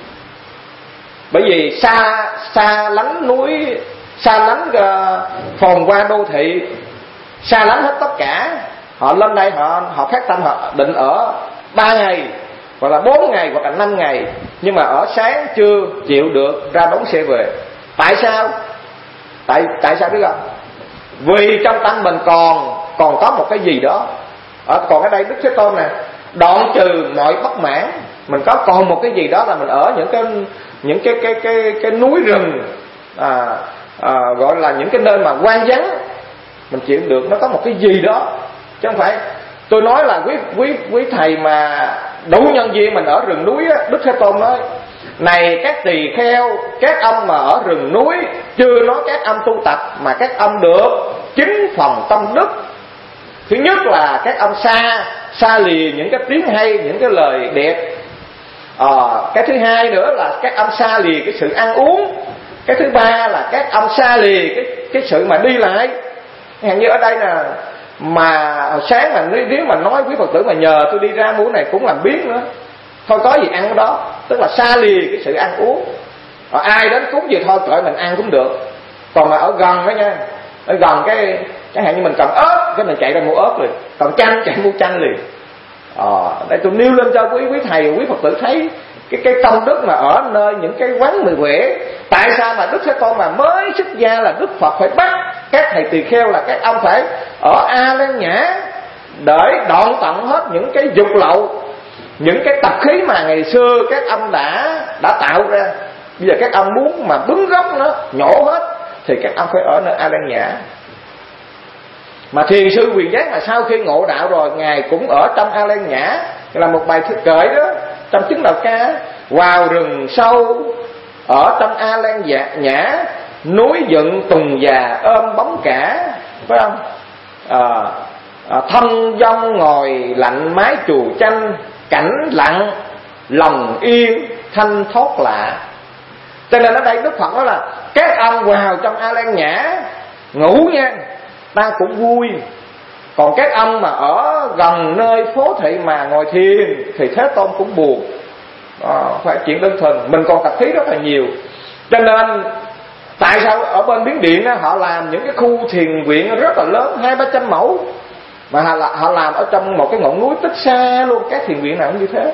bởi vì xa xa lánh núi, xa lánh uh, phồn hoa đô thị, xa lánh hết tất cả. Họ lên đây họ họ phát tâm họ định ở ba ngày hoặc là bốn ngày hoặc là năm ngày, nhưng mà ở sáng trưa chịu được ra đón xe về. Tại sao? Tại tại sao biết không? Vì trong tâm mình còn còn có một cái gì đó. Ở còn ở đây Đức Thế Tôn nè, đoạn trừ mọi bất mãn, mình có còn một cái gì đó là mình ở những cái những cái cái cái cái núi rừng, à, à, gọi là những cái nơi mà hoang vắng, mình chịu được. Nó có một cái gì đó, chứ không phải tôi nói là quý quý quý thầy mà đủ nhân viên mình ở rừng núi á. Đức Thế Tôn nói này các tỳ kheo, các ông mà ở rừng núi, chưa nói các ông tu tập, mà các ông được chính phần tâm đức. Thứ nhất là các ông xa xa lìa những cái tiếng hay, những cái lời đẹp. à, Cái thứ hai nữa là các ông xa lìa cái sự ăn uống. Cái thứ ba là các ông xa lìa cái, cái sự mà đi lại. Hèn như ở đây nè, mà sáng mà nếu mà nói quý Phật tử mà nhờ tôi đi ra mũi này cũng làm biến nữa, thôi có gì ăn đó, tức là xa lìa cái sự ăn uống. à, Ai đến cúng gì thôi cởi mình ăn cũng được. Còn mà ở gần đó nha, ở gần cái chẳng hạn như mình cần ớt, cái mình chạy ra mua ớt liền, còn chanh chạy mua chanh liền. Ờ, đây tôi nêu lên cho quý quý thầy, quý Phật tử thấy cái cái công đức mà ở nơi những cái quán mười quẻ. Tại sao mà Đức Thế Tôn mà mới xuất gia là Đức Phật phải bắt các thầy tỳ kheo là các ông phải ở A Lan Nhã để đoạn tận hết những cái dục lậu, những cái tập khí mà ngày xưa các ông đã đã tạo ra. Bây giờ các ông muốn mà bứng gốc nó nhổ hết thì các ông phải ở nơi A Lan Nhã. Mà thiền sư Quyền Giác mà sau khi ngộ đạo rồi, ngài cũng ở trong A Lan Nhã, là một bài thức kệ đó trong chứng đạo ca: vào rừng sâu ở trong A Lan Nhã, núi dựng tùng già ôm bóng cả, phải không? À, à, thân dông ngồi lạnh mái chùa chanh, cảnh lặng lòng yên thanh thoát lạ. Cho nên ở đây Đức Phật nói là các ông vào trong A Lan Nhã ngủ nha, ta cũng vui. Còn các ông mà ở gần nơi phố thị mà ngồi thiền thì Thế Tôn cũng buồn. À, phải chuyện đơn thuần, mình còn tập khí rất là nhiều. Cho nên tại sao ở bên Miến Điện đó, họ làm những cái khu thiền viện rất là lớn, hai ba trăm mẫu, mà họ, họ làm ở trong một cái ngọn núi tích xa luôn. Các thiền viện nào cũng như thế,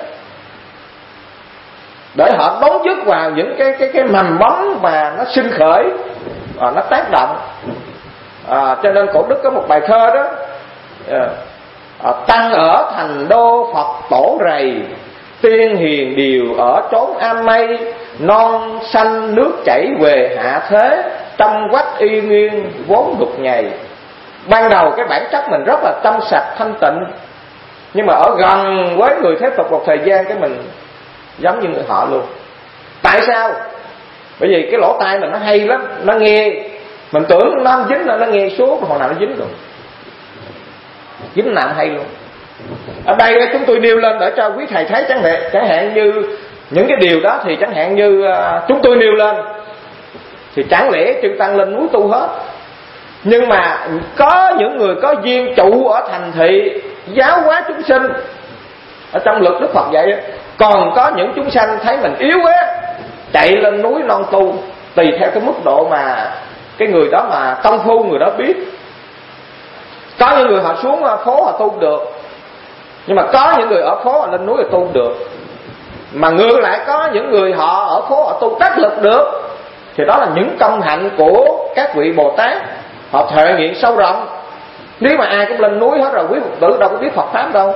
để họ đón dứt vào những cái cái cái mầm móng mà nó sinh khởi, à, nó tác động. À, cho nên cổ đức có một bài thơ đó: à, tăng ở thành đô Phật tổ rầy, tiên hiền đều ở chốn am mây, non xanh nước chảy về hạ thế, trong quách y nguyên vốn đục nhầy. Ban đầu cái bản chất mình rất là trong sạch thanh tịnh, nhưng mà ở gần với người thế tục một thời gian cái mình giống như người họ luôn. Tại sao? Bởi vì cái lỗ tai mình nó hay lắm, nó nghe, mình tưởng nó không dính là nó nghe suốt, hồi nào nó dính rồi, dính nào hay luôn. Ở đây chúng tôi nêu lên để cho quý thầy thấy, chẳng hạn, chẳng hạn như những cái điều đó thì chẳng hạn như uh, chúng tôi nêu lên thì chẳng lẽ chư tăng lên núi tu hết. Nhưng mà có những người có duyên trụ ở thành thị giáo hóa chúng sinh, ở trong luật Đức Phật vậy. Còn có những chúng sanh thấy mình yếu quá, chạy lên núi non tu, tùy theo cái mức độ mà cái người đó mà công phu người đó biết. Có những người họ xuống phố họ tu được, nhưng mà có những người ở phố họ lên núi họ tu được. Mà ngược lại có những người họ ở phố họ tu đắc lực được, thì đó là những công hạnh của các vị Bồ Tát, họ thể nghiệm sâu rộng. Nếu mà ai cũng lên núi hết rồi, quý Phật tử đâu có biết Phật Pháp đâu.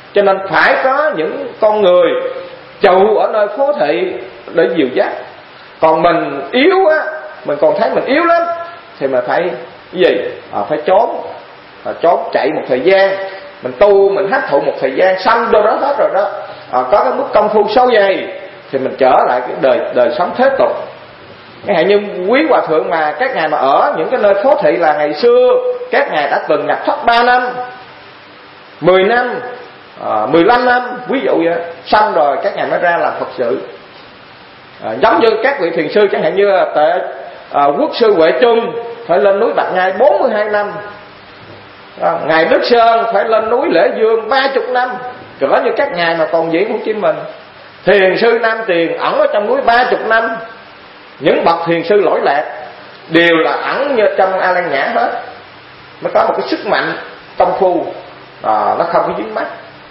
Cho nên phải có những con người trụ ở nơi phố thị để dìu dắt. Còn mình yếu á, mình còn thấy mình yếu lắm, thì mình phải cái gì? À, phải trốn, à, trốn chạy một thời gian, mình tu, mình hấp thụ một thời gian, xong đâu đó hết rồi đó, à, có cái mức công phu sâu dày thì mình trở lại cái đời đời sống thế tục. Cái hạn như quý hòa thượng mà các ngài mà ở những cái nơi phố thị là ngày xưa các ngài đã từng nhập thất ba năm, mười năm, à, mười lăm năm, ví dụ vậy. Xong rồi các ngài mới ra làm Phật sự. À, giống như các vị thiền sư chẳng hạn như tệ à, quốc sư Huệ Trung phải lên núi Bạch Nhai bốn mươi hai năm, à, ngài Đức Sơn phải lên núi Lễ Dương ba mươi năm, cỡ như các ngài mà còn diễn Hồ Chí Minh. Thiền sư Nam Tiền ẩn ở trong núi ba mươi năm. Những bậc thiền sư lỗi lạc đều là ẩn như trong A Lan Nhã hết, nó có một cái sức mạnh công phu, à, nó không có dính mắt.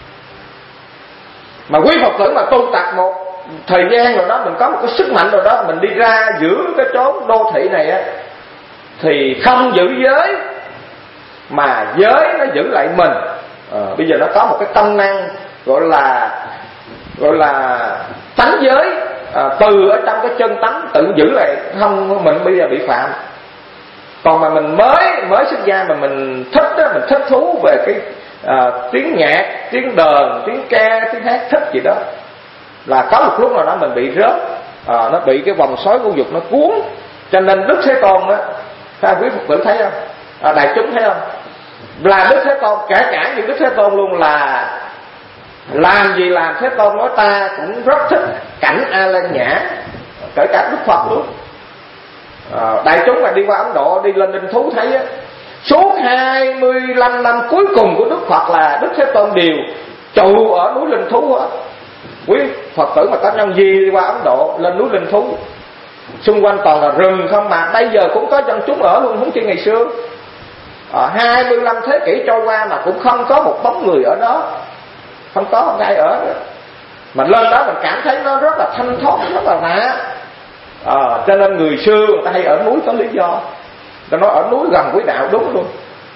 Mà quý Phật tử mà tu tập một thời gian rồi đó, mình có một cái sức mạnh rồi đó, mình đi ra giữa cái chốn đô thị này á, thì không giữ giới mà giới nó giữ lại mình. À, bây giờ nó có một cái công năng gọi là gọi là tánh giới, à, từ ở trong cái chân tánh tự giữ lại, không mình bây giờ bị phạm. Còn mà mình mới mới xuất gia mà mình thích đó, mình thích thú về cái à, tiếng nhạc, tiếng đờn, tiếng ca, tiếng hát, thích gì đó, là có một lúc nào đó mình bị rớt, à, nó bị cái vòng xoáy vô dục nó cuốn. Cho nên Đức Thế Tôn á, các quý Phật tử thấy không, à, đại chúng thấy không, là Đức Thế Tôn, kể cả những Đức Thế Tôn luôn, là làm gì làm Thế Tôn nói ta cũng rất thích cảnh A Lan Nhã, kể cả Đức Phật luôn. À, đại chúng mà đi qua Ấn Độ, đi lên Đinh Thú thấy á, suốt hai mươi lăm năm cuối cùng của Đức Phật là Đức Thế Tôn đều trụ ở núi Linh Thú á. Quý Phật tử mà có nhân gì đi qua Ấn Độ lên núi Linh Thú, xung quanh toàn là rừng không, mà bây giờ cũng có dân chúng ở luôn, huống chi ngày xưa. À, hai mươi lăm thế kỷ trôi qua mà cũng không có một bóng người ở đó, không có một ai ở nữa. Mà lên đó mình cảm thấy nó rất là thanh thoát, rất là lạ. À, cho nên người xưa người ta hay ở núi có lý do. Ta nói ở núi gần với đạo, đúng luôn,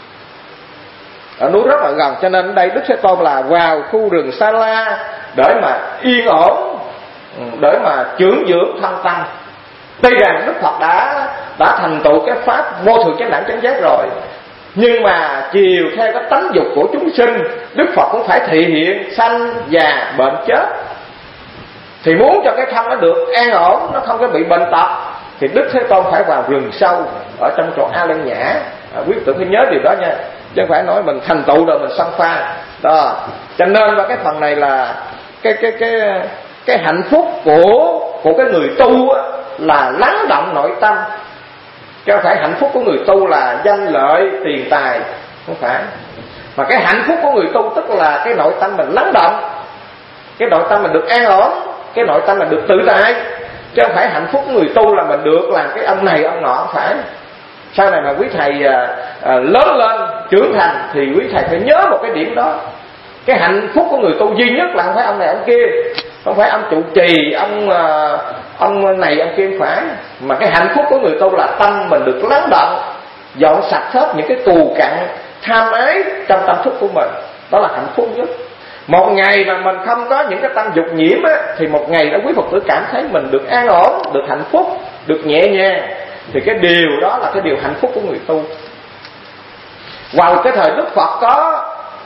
ở núi rất là gần. Cho nên ở đây Đức Thế Tôn là vào khu rừng Sa La để mà yên ổn, để mà trưởng dưỡng thân tâm. Tuy rằng Đức Phật đã đã thành tựu cái pháp vô thượng chánh đẳng chánh giác rồi, nhưng mà chiều theo cái tánh dục của chúng sinh, Đức Phật cũng phải thị hiện sanh già bệnh chết. Thì muốn cho cái thân nó được an ổn, nó không có bị bệnh tật, thì Đức Thế Tôn phải vào rừng sâu ở trong chỗ A Lan Nhã. À, quý vị phải nhớ điều đó nha, chứ không phải nói mình thành tựu rồi mình xông pha đó. Cho nên và cái phần này là cái cái cái cái hạnh phúc của của cái người tu á, là lắng động nội tâm, chứ không phải hạnh phúc của người tu là danh lợi tiền tài, không phải. Mà cái hạnh phúc của người tu tức là cái nội tâm mình lắng động, cái nội tâm mình được an ổn, cái nội tâm mình được tự tại, chứ không phải hạnh phúc của người tu là mình được làm cái ông này ông nọ, không phải. Sau này mà quý thầy à, à, lớn lên trưởng thành thì quý thầy phải nhớ một cái điểm đó. Cái hạnh phúc của người tu duy nhất là không phải ông này ông kia, không phải ông trụ trì, ông à, ông này ông kia, không phải. Mà cái hạnh phúc của người tu là tâm mình được lắng động, dọn sạch hết những cái tù cặn tham ái trong tâm thức của mình, đó là hạnh phúc nhất. Một ngày mà mình không có những cái tâm dục nhiễm á, thì một ngày đó quý Phật tử cảm thấy mình được an ổn, được hạnh phúc, được nhẹ nhàng, thì cái điều đó là cái điều hạnh phúc của người tu. Vào cái thời Đức Phật có,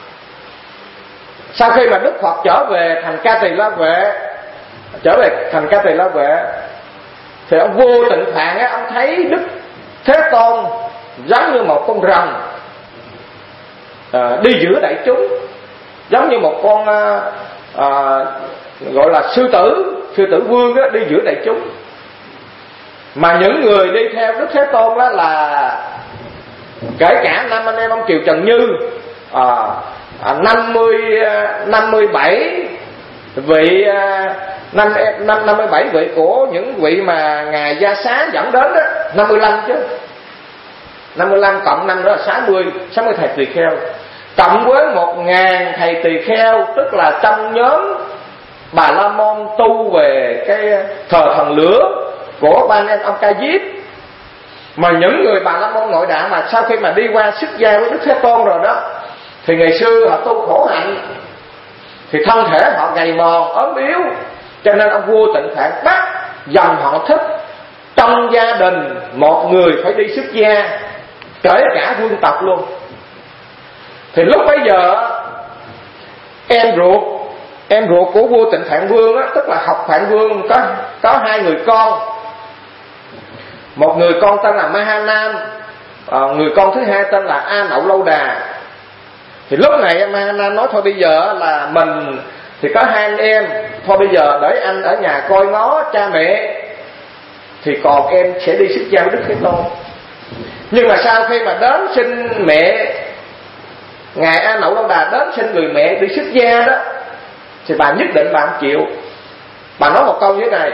sau khi mà Đức Phật trở về thành Ca Tỳ La Vệ, trở về thành Ca Tỳ La Vệ, thì ông vô tịnh phạn á, ông thấy Đức Thế Tôn giống như một con rồng à, đi giữa đại chúng, giống như một con à, à, gọi là sư tử, sư tử vương á, đi giữa đại chúng. Mà những người đi theo Đức Thế Tôn đó là kể cả năm anh em ông Triều Trần Như, à, à, năm mươi năm mươi bảy vị năm năm năm mươi bảy vị của những vị mà ngài Gia Xá dẫn đến đó, năm mươi lăm chứ, năm mươi lăm cộng năm đó là sáu mươi, sáu mươi thầy tỳ kheo, cộng với một ngàn thầy tỳ kheo, tức là trong nhóm Bà La Môn tu về cái thờ thần lửa của ba anh em ông Ca Diếp. Mà những người Bà La Môn nội đạo mà sau khi mà đi qua xuất gia với Đức Thế Tôn rồi đó, thì ngày xưa họ tu khổ hạnh, thì thân thể họ gầy mòn ốm yếu, cho nên ông vua Tịnh Phạn bắt dòng họ Thích trong gia đình một người phải đi xuất gia, kể cả vương tộc luôn. Thì lúc bấy giờ em ruột em ruột của vua Tịnh Phạn Vương á, tức là Học Phạn Vương, có có hai người con. Một người con tên là Ma Ha Nam, à, người con thứ hai tên là A Nậu Lâu Đà. Thì lúc này Ma Ha Nam nói thôi bây giờ là mình thì có hai anh em, thôi bây giờ để anh ở nhà coi ngó cha mẹ, thì còn em sẽ đi xuất gia với Đức Thế Tôn. Nhưng mà sau khi mà đến xin mẹ, ngài A Nậu Lâu Đà đến xin người mẹ đi xuất gia đó, thì bà nhất định bà không chịu. Bà nói một câu như thế này: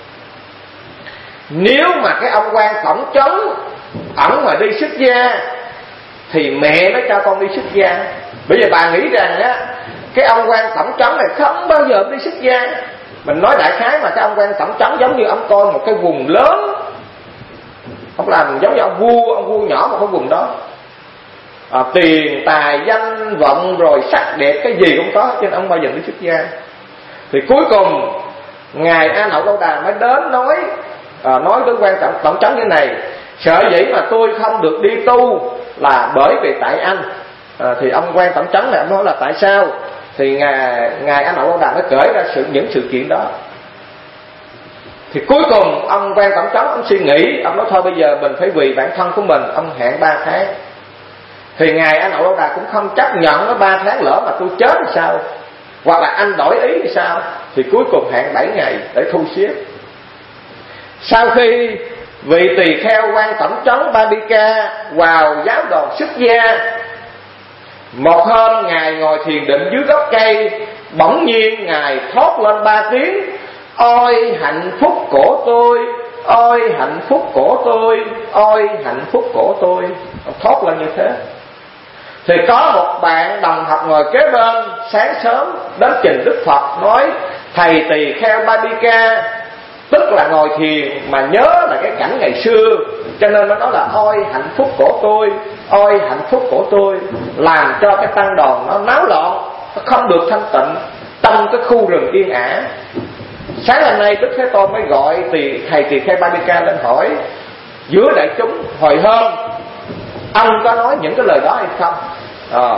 nếu mà cái ông quan tổng trấn ổng mà đi xuất gia thì mẹ mới cho con đi xuất gia. Bởi vì bà nghĩ rằng á, cái ông quan tổng trấn này không bao giờ đi xuất gia. Mình nói đại khái mà cái ông quan tổng trấn giống như ông coi một cái vùng lớn, ông làm giống như ông vua, ông vua nhỏ một cái vùng đó, à, tiền tài danh vọng rồi sắc đẹp cái gì cũng có, cho nên ông bao giờ đi xuất gia. Thì cuối cùng ngài A Nậu Lâu Đà mới đến nói à, nói với quan tổng, tổng trấn như này: sợ dĩ mà tôi không được đi tu là bởi vì tại anh. à, Thì ông quan tổng trấn này ông nói là tại sao? Thì ngài, ngài A Nậu Lâu Đà mới kể ra sự, những sự kiện đó. Thì cuối cùng ông quan tổng trấn ông suy nghĩ, ông nói thôi bây giờ mình phải vì bản thân của mình, ông hẹn ba tháng. Thì ngài A Nậu Lâu Đà cũng không chấp nhận nó ba tháng lỡ mà tôi chết thì sao, hoặc là anh đổi ý thì sao. Thì cuối cùng hẹn bảy ngày để thu xếp. Sau khi vị tỳ kheo quan tổng trấn Ba Bi Ca vào giáo đoàn xuất gia, một hôm ngài ngồi thiền định dưới gốc cây, bỗng nhiên ngài thốt lên ba tiếng: ôi hạnh phúc của tôi, ôi hạnh phúc của tôi, ôi hạnh phúc của tôi. Ông thốt lên như thế. Thì có một bạn đồng học ngồi kế bên sáng sớm đến trình Đức Phật nói: thầy tỳ kheo Ba Bi Ca tức là ngồi thiền mà nhớ là cái cảnh ngày xưa, cho nên nó nói là ôi hạnh phúc của tôi, ôi hạnh phúc của tôi, làm cho cái tăng đoàn nó náo loạn, nó không được thanh tịnh trong cái khu rừng yên ả. Sáng hôm nay Đức Thế Tôn mới gọi tỳ thầy tỳ kheo Ba Bi Ca lên hỏi giữa đại chúng hồi hôm ông có nói những cái lời đó hay không. à.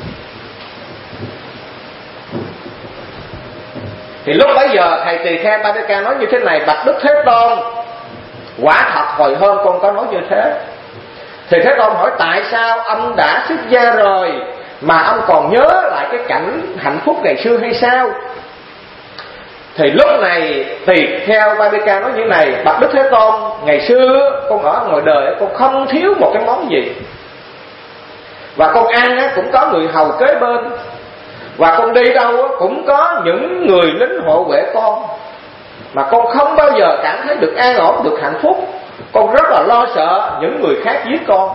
Thì lúc bấy giờ thầy tỳ kheo Ba Bi Ca nói như thế này: bạch Đức Thế Tôn, quả thật hồi hôm con có nói như thế. Thì Thế Tôn hỏi tại sao ông đã xuất gia rồi mà ông còn nhớ lại cái cảnh hạnh phúc ngày xưa hay sao? Thì lúc này tỳ kheo Ba Bi Ca nói như này: bạch Đức Thế Tôn, ngày xưa con ở ngoài đời con không thiếu một cái món gì, và con ăn cũng có người hầu kế bên, và con đi đâu cũng có những người lính hộ vệ con, mà con không bao giờ cảm thấy được an ổn, được hạnh phúc. Con rất là lo sợ những người khác giết con,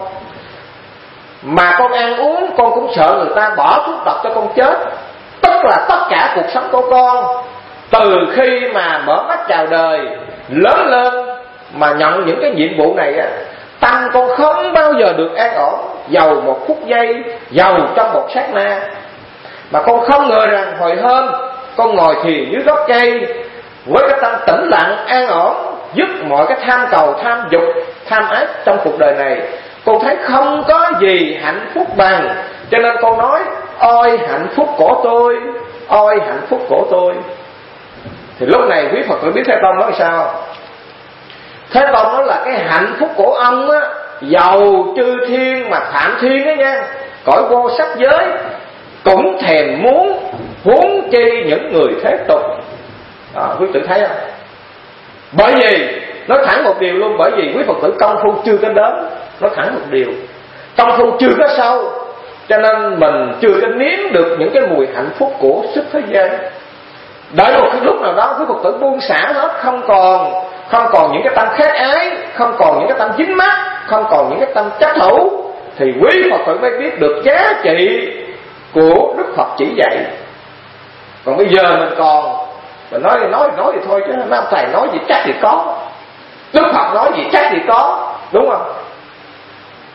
mà con ăn uống con cũng sợ người ta bỏ thuốc độc cho con chết. Tức là tất cả cuộc sống của con từ khi mà mở mắt chào đời lớn lên mà nhận những cái nhiệm vụ này á, tâm con không bao giờ được an ổn, dầu một phút giây, dầu trong một sát na. Mà con không ngờ rằng hồi hôm con ngồi thiền dưới gốc cây với cái tâm tĩnh lặng an ổn, dứt mọi cái tham cầu, tham dục, tham ái trong cuộc đời này, con thấy không có gì hạnh phúc bằng. Cho nên con nói ôi hạnh phúc của tôi, ôi hạnh phúc của tôi. Thì lúc này quý Phật tử biết Thế Tôn nói sao? Thế Tôn nói là cái hạnh phúc của ông á, dầu chư thiên mà phạm thiên á nha, cõi vô sắc giới cũng thèm muốn, huống chi những người thế tục. À, quý tử thấy không? Bởi vì nói thẳng một điều luôn, bởi vì quý Phật tử công phu chưa có đến. Nói thẳng một điều, công phu chưa có sâu, cho nên mình chưa có nếm được những cái mùi hạnh phúc của xuất thế gian. Đợi một cái lúc nào đó quý Phật tử buông xả hết, không còn không còn những cái tâm khát ái, không còn những cái tâm dính mắc, không còn những cái tâm chấp thủ, thì quý Phật tử mới biết được giá trị của Đức Phật chỉ dạy. Còn bây giờ mình còn mình nói nói nói thì thôi, chứ Nam Thầy nói gì chắc thì có, Đức Phật nói gì chắc thì có, đúng không?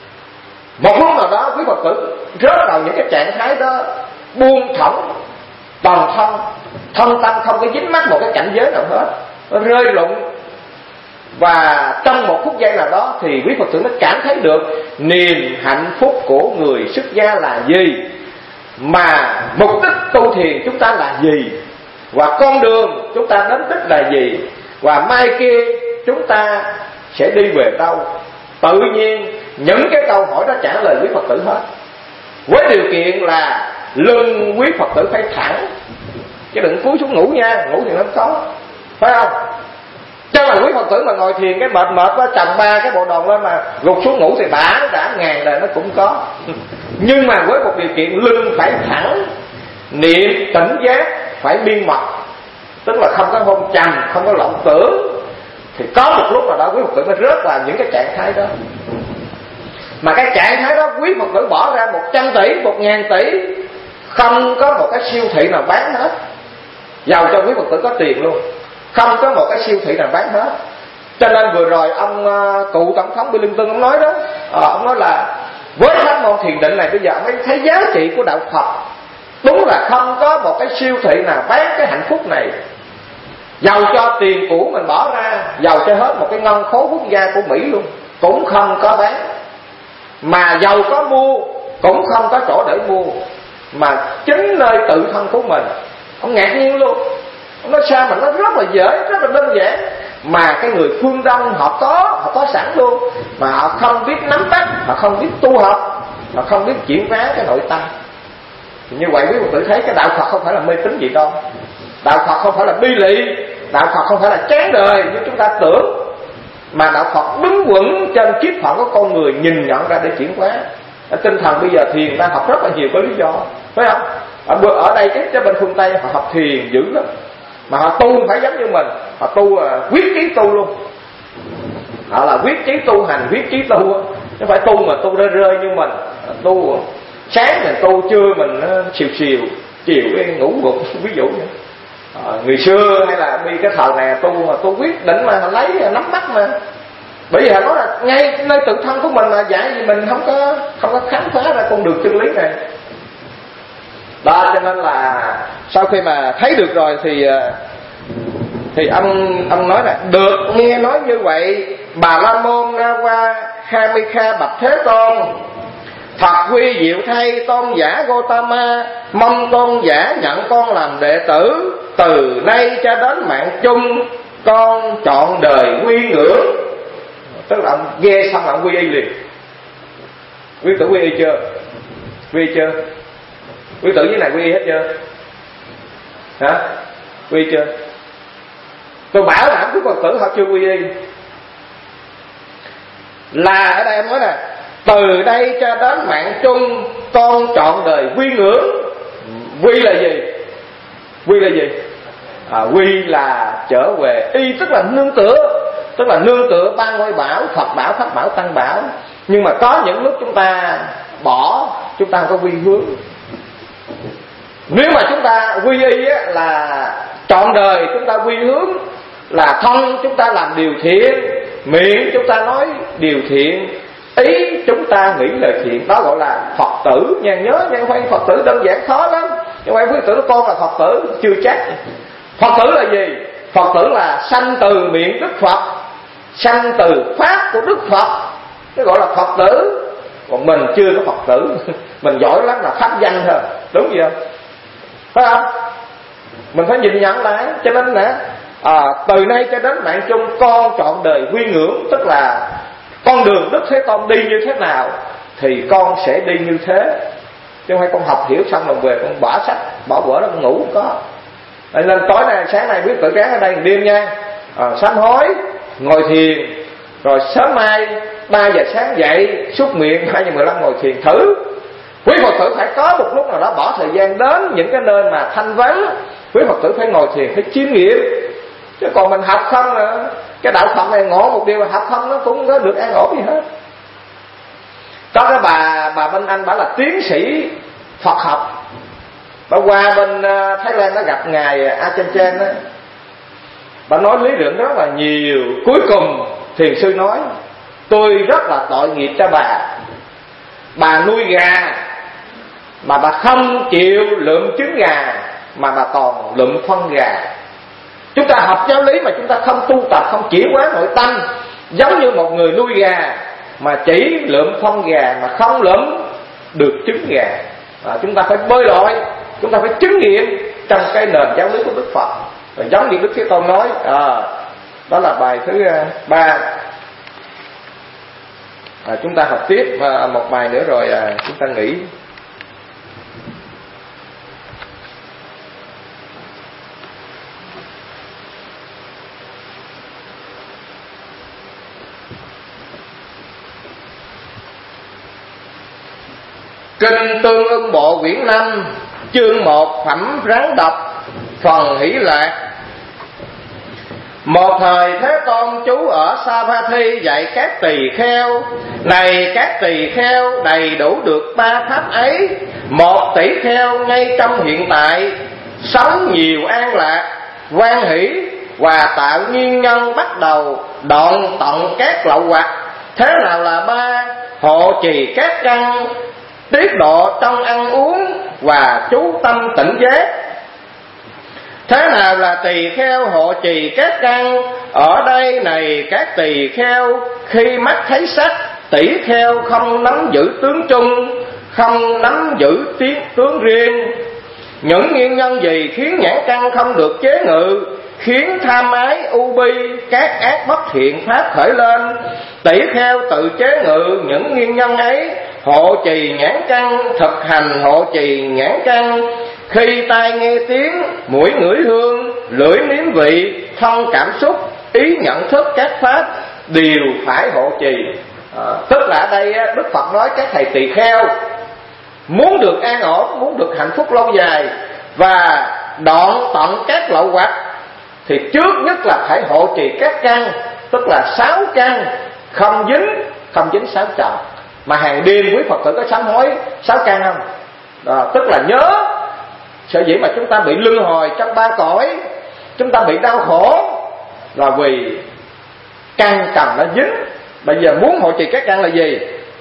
Một lúc nào đó quý Phật tử rớt vào những cái trạng thái đó, buông thõng, toàn thân, thân tâm không có dính mắc một cái cảnh giới nào hết, nó rơi rụng. Và trong một phút giây nào đó thì quý Phật tử nó cảm thấy được niềm hạnh phúc của người xuất gia là gì, mà mục đích tu thiền chúng ta là gì, và con đường chúng ta đến đích là gì, và mai kia chúng ta sẽ đi về đâu. Tự nhiên những cái câu hỏi đó trả lời quý Phật tử hết, với điều kiện là lưng quý Phật tử phải thẳng, chứ đừng cúi xuống ngủ nha, ngủ thì nó có, phải không? Cho là quý Phật tử mà ngồi thiền cái mệt mệt quá, chồng ba cái bộ đòn lên mà gục xuống ngủ thì bả nó đã ngàn đời nó cũng có. Nhưng mà với một điều kiện lưng phải thẳng, niệm tỉnh giác phải miên mật, tức là không có hôn trầm, không có lộng tưởng, thì có một lúc nào đó quý Phật tử mới rớt vào những cái trạng thái đó. Mà cái trạng thái đó quý Phật tử bỏ ra một trăm tỷ, một ngàn tỷ, không có một cái siêu thị nào bán hết, giàu cho quý Phật tử có tiền luôn, không có một cái siêu thị nào bán hết. Cho nên vừa rồi ông uh, cựu tổng thống Bill Clinton ông nói đó, à, ông nói là với pháp môn thiền định này bây giờ ông mới thấy giá trị của đạo Phật. Đúng là không có một cái siêu thị nào bán cái hạnh phúc này, giàu cho tiền của mình bỏ ra, giàu cho hết một cái ngân khố quốc gia của Mỹ luôn, cũng không có bán. Mà giàu có mua cũng không có chỗ để mua, mà chính nơi tự thân của mình. Ông ngạc nhiên luôn, ông nói sao mà nó rất là dễ, rất là đơn giản, mà cái người phương Đông họ có, họ có sẵn luôn, mà họ không biết nắm bắt, họ không biết tu học, họ không biết chuyển hóa cái nội tâm. Thì như vậy quý Phật tử thấy cái đạo Phật không phải là mê tín gì đâu, đạo Phật không phải là bi lụy, đạo Phật không phải là chán đời như chúng ta tưởng, mà đạo Phật đứng vững trên kiếp phận của con người, nhìn nhận ra để chuyển hóa. Ở tinh thần bây giờ thiền ta học rất là nhiều có lý do, phải không? Ở, ở đây cái, cái bên phương Tây họ học thiền dữ lắm, mà họ tu không phải giống như mình, họ tu uh, quyết chí tu luôn. Họ là quyết chí tu hành, quyết chí tu, chứ không phải tu mà tu rơi rơi như mình. Tu sáng mình tu, trưa mình uh, xìu xìu, chiều cái ngủ gục, ví dụ vậy. À, người xưa hay là đi cái thời này tu mà tu quyết định mà họ lấy nắm bắt mà, bởi vì họ nói là ngay nơi tự thân của mình mà dạy gì mình không có không có khám phá ra con đường chân lý này. Đó, cho nên là sau khi mà thấy được rồi thì thì ông ông nói là được nghe nói như vậy, Bà La Môn Na Qua Khamikha bạch Thế Tôn: Thật quy diệu thay, tôn giả Gotama, mong tôn giả nhận con làm đệ tử. Từ nay cho đến mạng chung, con trọn đời quy ngưỡng. Tức là ông nghe xong là ông quy y liền. Quý tử quy y chưa? Quy y chưa? Quý tử với này quy y hết chưa? Hả? Quy y chưa? Tôi bảo là quý Phật tử họ chưa quy y. Là ở đây em nói là từ đây cho đến mạng chung, con trọn đời quy ngưỡng. Quy là gì? Quy là gì? À, quy là trở về y, tức là nương tựa, tức là nương tựa ba ngôi bảo, Phật bảo, Pháp bảo, Tăng bảo. Nhưng mà có những lúc chúng ta bỏ, chúng ta không có quy hướng. Nếu mà chúng ta quy y á, là trọn đời chúng ta quy hướng, là thân chúng ta làm điều thiện, miệng chúng ta nói điều thiện, ý chúng ta nghĩ lời thiện, đó gọi là Phật tử nha. Nhớ nha, không phải Phật tử đơn giản khó lắm. Nhưng mà quý tử con là Phật tử chưa chắc. Phật tử là gì? Phật tử là sanh từ miệng Đức Phật, sanh từ pháp của Đức Phật, cái gọi là Phật tử. Còn mình chưa có Phật tử, mình giỏi lắm là pháp danh thôi, đúng gì không? Phải không? Mình phải nhìn nhận lại. Cho nên là à, từ nay cho đến mạng chung, con trọn đời quy ngưỡng, tức là con đường Đức Thế Tôn đi như thế nào thì con sẽ đi như thế, chứ không phải con học hiểu xong rồi về con bỏ sách bỏ vở đó con ngủ không có. Nên tối nay sáng nay biết tự ráng ở đây một đêm nha, à, sám hối ngồi thiền, rồi sớm mai ba giờ sáng dậy xúc miệng, hai giờ mười lăm ngồi thiền thử. Quý Phật tử phải có một lúc nào đó bỏ thời gian đến những cái nơi mà thanh vắng, quý Phật tử phải ngồi thiền, phải chiêm nghiệm. Chứ còn mình học không à, cái đạo Phật này ngộ một điều là học không nó cũng không có được an ổn gì hết. Có cái bà bà bên Anh, bà là tiến sĩ Phật học, bà qua bên Thái Lan nó gặp ngài Ajahn Chah đó, bà nói lý luận rất là nhiều. Cuối cùng thiền sư nói: tôi rất là tội nghiệp cho bà, bà nuôi gà mà bà không chịu lượm trứng gà, mà mà toàn lượm phân gà. Chúng ta học giáo lý mà chúng ta không tu tập, không chuyển hóa nội tâm, giống như một người nuôi gà mà chỉ lượm phân gà mà không lượm được trứng gà. À, chúng ta phải bơi lội, chúng ta phải chứng nghiệm trong cái nền giáo lý của Đức Phật. Và giống như Đức Thế Tôn nói, à, đó là bài thứ ba. À, chúng ta học tiếp à, một bài nữa rồi à, chúng ta nghỉ. Kinh Tương Ưng Bộ quyển năm, chương một, phẩm ráng đọc, phần hỷ lạc. Một thời Thế Tôn trú ở Savatthi dạy các tỳ kheo: này các tỳ kheo, đầy đủ được ba pháp ấy, một tỷ kheo ngay trong hiện tại sống nhiều an lạc, hoan hỷ và tạo nguyên nhân bắt đầu đoạn tận các lậu hoặc. Thế nào là ba? Hộ trì các căn, tiết độ trong ăn uống và chú tâm tỉnh giác. Thế nào là tỳ kheo hộ trì các căn? Ở đây này các tỳ kheo, khi mắt thấy sắc, tỷ kheo không nắm giữ tướng chung, không nắm giữ tiếng tướng riêng. Những nguyên nhân gì khiến nhãn căn không được chế ngự, khiến tham ái u bi các ác bất thiện pháp khởi lên? Tỷ kheo tự chế ngự những nguyên nhân ấy, hộ trì nhãn căn, thực hành hộ trì nhãn căn. Khi tai nghe tiếng, mũi ngửi hương, lưỡi nếm vị, thân cảm xúc, ý nhận thức các pháp đều phải hộ trì. À, tức là ở đây Đức Phật nói các thầy tỳ kheo muốn được an ổn, muốn được hạnh phúc lâu dài và đoạn tận các lậu hoặc thì trước nhất là phải hộ trì các căn, tức là sáu căn không dính, không dính sáu trần. Mà hàng đêm quý Phật tử có sám hối sáu căn không? À, tức là nhớ sở dĩ mà chúng ta bị luân hồi trong ba cõi, chúng ta bị đau khổ là vì căn trần nó dính. Bây giờ muốn hộ trì các căn là gì?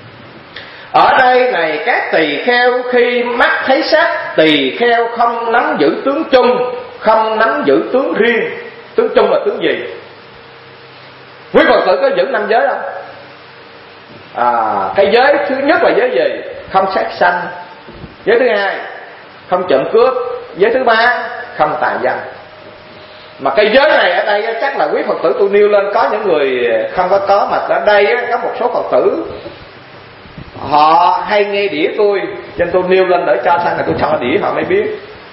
Ở đây này các tỳ kheo, khi mắt thấy sắc, tỳ kheo không nắm giữ tướng chung, không nắm giữ tướng riêng. Tướng chung là tướng gì? Quý Phật tử có giữ năm giới không? À, cái giới thứ nhất là giới gì? Không sát sanh. Giới thứ hai không trộm cướp. Giới thứ ba không tà dâm. Mà cái giới này ở đây chắc là quý Phật tử tôi nêu lên, có những người không có có, mà ở đây có một số Phật tử họ hay nghe đĩa tôi, cho nên tôi nêu lên để cho sang này tôi cho đĩa họ mới biết.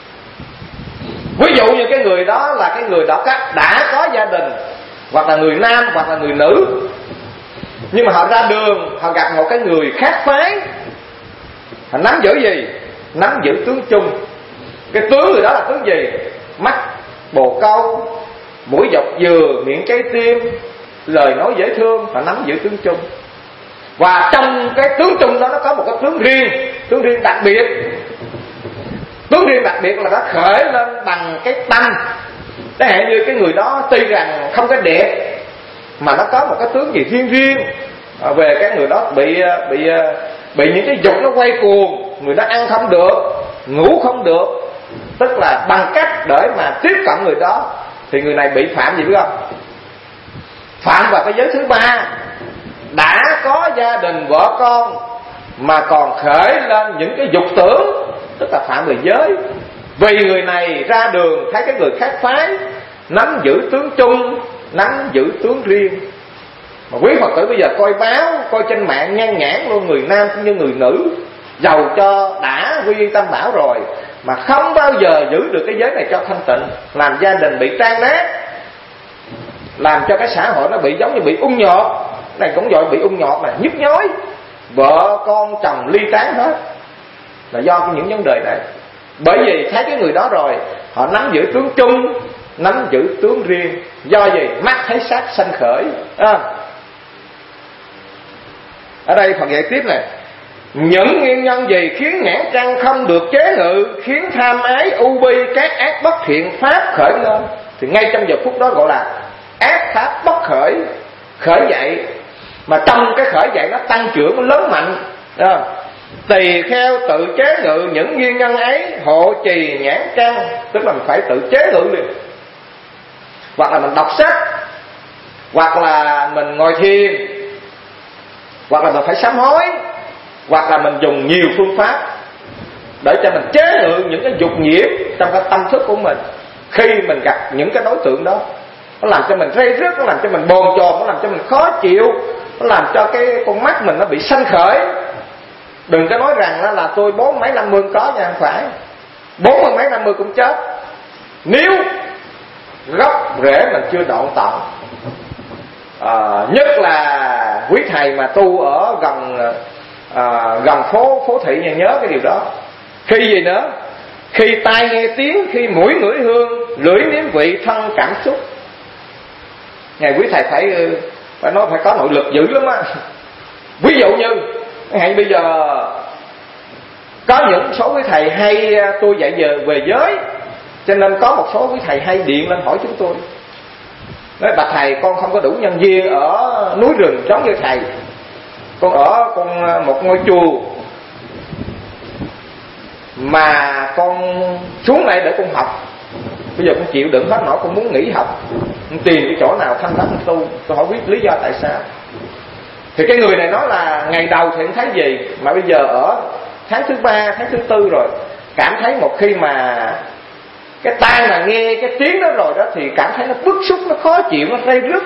Ví dụ như cái người đó là cái người đó đã có gia đình, hoặc là người nam hoặc là người nữ, nhưng mà họ ra đường họ gặp một cái người khác phái, họ nắm giữ gì? Nắm giữ tướng chung. Cái tướng người đó là tướng gì? Mắt bồ câu, mũi dọc dừa, miệng trái tim, lời nói dễ thương, họ nắm giữ tướng chung. Và trong cái tướng chung đó nó có một cái tướng riêng, tướng riêng đặc biệt. Tướng riêng đặc biệt là nó khởi lên bằng cái tâm. Thế hệ như cái người đó tuy rằng không có đẹp, mà nó có một cái tướng gì riêng riêng. À, về cái người đó bị bị bị những cái dục nó quay cuồng, người đó ăn không được, ngủ không được, tức là bằng cách để mà tiếp cận người đó thì người này bị phạm gì biết không? Phạm vào cái giới thứ ba. Đã có gia đình vợ con mà còn khởi lên những cái dục tưởng, tức là phạm về giới. Vì người này ra đường thấy cái người khác phái nắm giữ tướng chung, nắm giữ tướng riêng. Mà quý Phật tử bây giờ coi báo, coi trên mạng nhan nhản luôn, người nam cũng như người nữ, giàu cho đã quy y tam bảo rồi mà không bao giờ giữ được cái giới này cho thanh tịnh, làm gia đình bị tan nát, làm cho cái xã hội nó bị giống như bị ung nhọt. Này cũng gọi bị ung nhọt này, nhức nhối, vợ con chồng ly tán hết, là do những vấn đề này. Bởi vì thấy cái người đó rồi, họ nắm giữ tướng chung, nắm giữ tướng riêng. Do gì? Mắt thấy sắc sanh khởi. À. Ở đây Phật dạy tiếp này: những nguyên nhân gì khiến nhãn căn không được chế ngự, khiến tham ái u bi các ác bất thiện pháp khởi lên? Thì ngay trong giờ phút đó gọi là ác pháp bất khởi, khởi dậy. Mà trong cái khởi dậy nó tăng trưởng, nó lớn mạnh. À. Tỳ kheo tự chế ngự những nguyên nhân ấy, hộ trì nhãn căn, tức là mình phải tự chế ngự liền. Hoặc là mình đọc sách, hoặc là mình ngồi thiền, hoặc là mình phải sám hối, hoặc là mình dùng nhiều phương pháp để cho mình chế ngự những cái dục nhiễm trong cái tâm thức của mình. Khi mình gặp những cái đối tượng đó, nó làm cho mình rây rứt, nó làm cho mình bồn chồn, nó làm cho mình khó chịu, nó làm cho cái con mắt mình nó bị sanh khởi. Đừng có nói rằng đó là tôi bốn mấy năm mươi có nha, không phải. Bốn mươi mấy năm mươi cũng chết. Nếu gốc rễ mình chưa đoạn tận. à, Nhất là quý thầy mà tu ở gần à, gần phố phố thị nhà, nhớ cái điều đó. Khi gì nữa? Khi tai nghe tiếng, khi mũi ngửi hương, lưỡi nếm vị, thân cảm xúc. Ngày quý thầy phải phải nói phải có nội lực dữ lắm á. Ví dụ như hay bây giờ có những số quý thầy hay tôi dạy giờ về giới, cho nên có một số quý thầy hay điện lên hỏi chúng tôi, nói bạch thầy, con không có đủ nhân duyên ở núi rừng giống như thầy, con ở con một ngôi chùa mà con xuống đây để con học. Bây giờ con chịu đựng hết nổi, con muốn nghỉ học, con tìm cái chỗ nào thanh thản tu. Tôi hỏi biết lý do tại sao. Thì cái người này nói là ngày đầu thì không thấy gì, mà bây giờ ở tháng thứ ba, tháng thứ tư rồi, cảm thấy một khi mà cái tai mà nghe cái tiếng đó rồi đó thì cảm thấy nó bức xúc, nó khó chịu, nó rây rứt.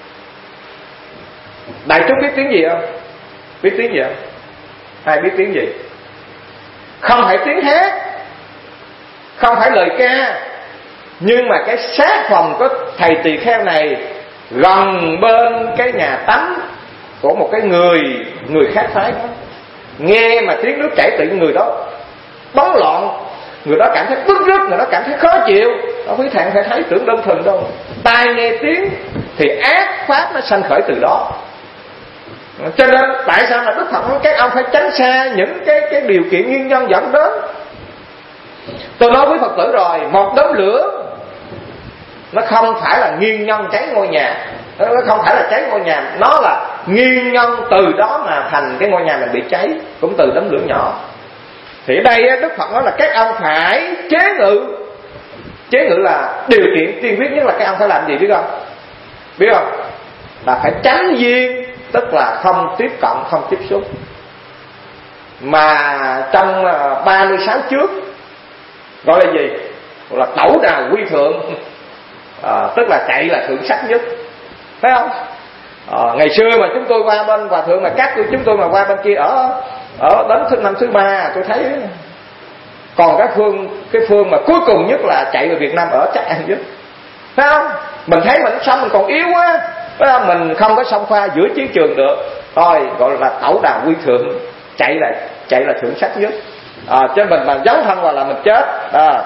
Đại chúng biết tiếng gì không? Biết tiếng gì không? Ai biết tiếng gì? Không phải tiếng hát, không phải lời ca, nhưng mà cái sát phòng của thầy tỳ kheo này gần bên cái nhà tắm của một cái người người khác phái đó. Nghe mà tiếng nước chảy tự người đó bấn loạn, người đó cảm thấy bức rứt, người đó cảm thấy khó chịu. Đó quý thầy phải thấy tưởng đơn thuần đâu. Tai nghe tiếng thì ác pháp nó sanh khởi từ đó. Cho nên tại sao là Đức Phật nói các ông phải tránh xa những cái cái điều kiện nguyên nhân dẫn đến. Tôi nói với Phật tử rồi, một đốm lửa nó không phải là nguyên nhân cháy ngôi nhà, nó không phải là cháy ngôi nhà, nó là nguyên nhân từ đó mà thành cái ngôi nhà mình bị cháy, cũng từ đốm lửa nhỏ. Thì ở đây Đức Phật nói là các ông phải chế ngự. Chế ngự là điều kiện tiên quyết nhất là các ông phải làm gì biết không? Biết không? Là phải tránh duyên, tức là không tiếp cận, không tiếp xúc. Mà trong ba mươi sáu trước gọi là gì? Gọi là tẩu đào quy thượng, à, tức là chạy là thượng sách nhất, phải không? À, ngày xưa mà chúng tôi qua bên hòa thượng mà cắt của chúng tôi mà qua bên kia ở ở đến thứ năm thứ ba, tôi thấy còn cái phương cái phương mà cuối cùng nhất là chạy về Việt Nam ở chắc ăn nhất, phải không? Mình thấy mình sống mình còn yếu quá, phải không? Mình không có xông pha giữa chiến trường được, thôi gọi là tẩu đào quy thượng, chạy là chạy là thượng sách nhất. À, cho mình mà dấn thân vào là mình chết. À.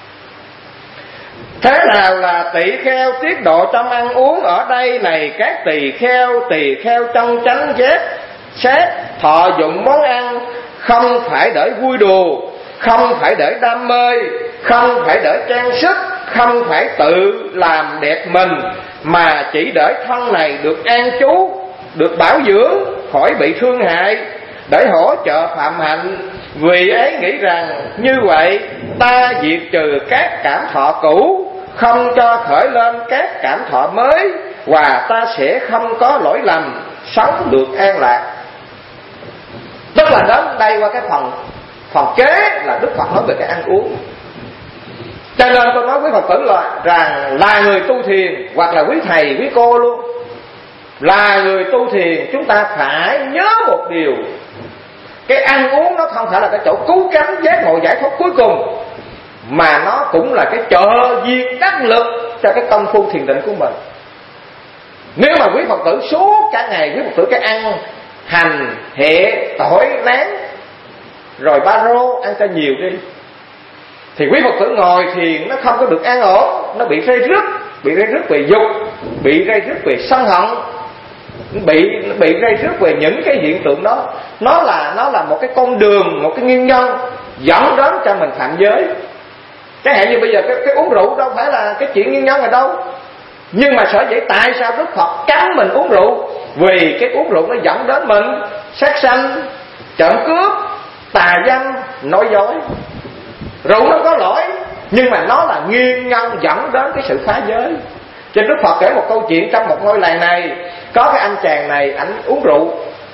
Thế nào là tỳ kheo tiết độ trong ăn uống? Ở đây này các tỳ kheo, tỳ kheo trong chánh giác xét thọ dụng món ăn, không phải để vui đùa, không phải để đam mê, không phải để trang sức, không phải tự làm đẹp mình, mà chỉ để thân này được an trú, được bảo dưỡng, khỏi bị thương hại, để hỗ trợ phạm hạnh. Vì ấy nghĩ rằng như vậy ta diệt trừ các cảm thọ cũ, không cho khởi lên các cảm thọ mới, và ta sẽ không có lỗi lầm, sống được an lạc. Tức là đến đây qua cái phần phần kế là Đức Phật nói về cái ăn uống. Cho nên tôi nói với Phật tử là rằng là người tu thiền, hoặc là quý thầy quý cô luôn, là người tu thiền, chúng ta phải nhớ một điều: cái ăn uống nó không phải là cái chỗ cứu cánh giác ngộ giải thoát cuối cùng, mà nó cũng là cái trợ duyên đắc lực cho cái công phu thiền định của mình. Nếu mà quý Phật tử suốt cả ngày quý Phật tử cái ăn hành, hệ, tỏi, nén, rồi ba rô ăn cho nhiều đi, thì quý Phật tử ngồi thiền nó không có được an ổn, nó bị rây rứt, bị rây rứt về dục, bị rây rứt về sân hận, bị bị rây rứt về những cái hiện tượng đó. Nó là nó là một cái con đường, một cái nguyên nhân dẫn đến cho mình phạm giới. Chẳng hạn như bây giờ cái, cái uống rượu đâu phải là cái chuyện nguyên nhân ở đâu, nhưng mà sở dĩ tại sao Đức Phật cấm mình uống rượu? Vì cái uống rượu nó dẫn đến mình sát sanh, trộm cướp, tà dâm, nói dối. Rượu nó có lỗi, nhưng mà nó là nguyên nhân dẫn đến cái sự phá giới. Cho nên Đức Phật kể một câu chuyện trong một ngôi làng này, có cái anh chàng này ảnh uống rượu.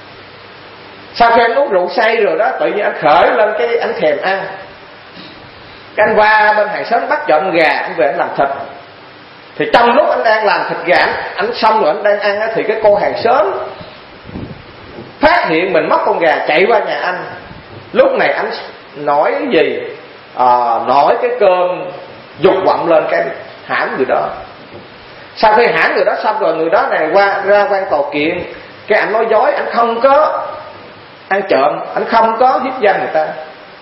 Sau khi anh uống rượu say rồi đó, tự nhiên anh khởi lên cái anh thèm ăn. Cái anh qua bên hàng xóm bắt trộm gà, anh về anh làm thịt. Thì trong lúc anh đang làm thịt gà, anh, anh xong rồi anh đang ăn, thì cái cô hàng xóm phát hiện mình mất con gà, chạy qua nhà anh. Lúc này anh nói cái gì? À, nói cái cơn dục vọng lên, cái hãm người đó. Sau khi hãm người đó xong rồi, người đó này qua ra quan tòa kiện. Cái anh nói dối, anh không có ăn trộm, anh không có hiếp dâm người ta,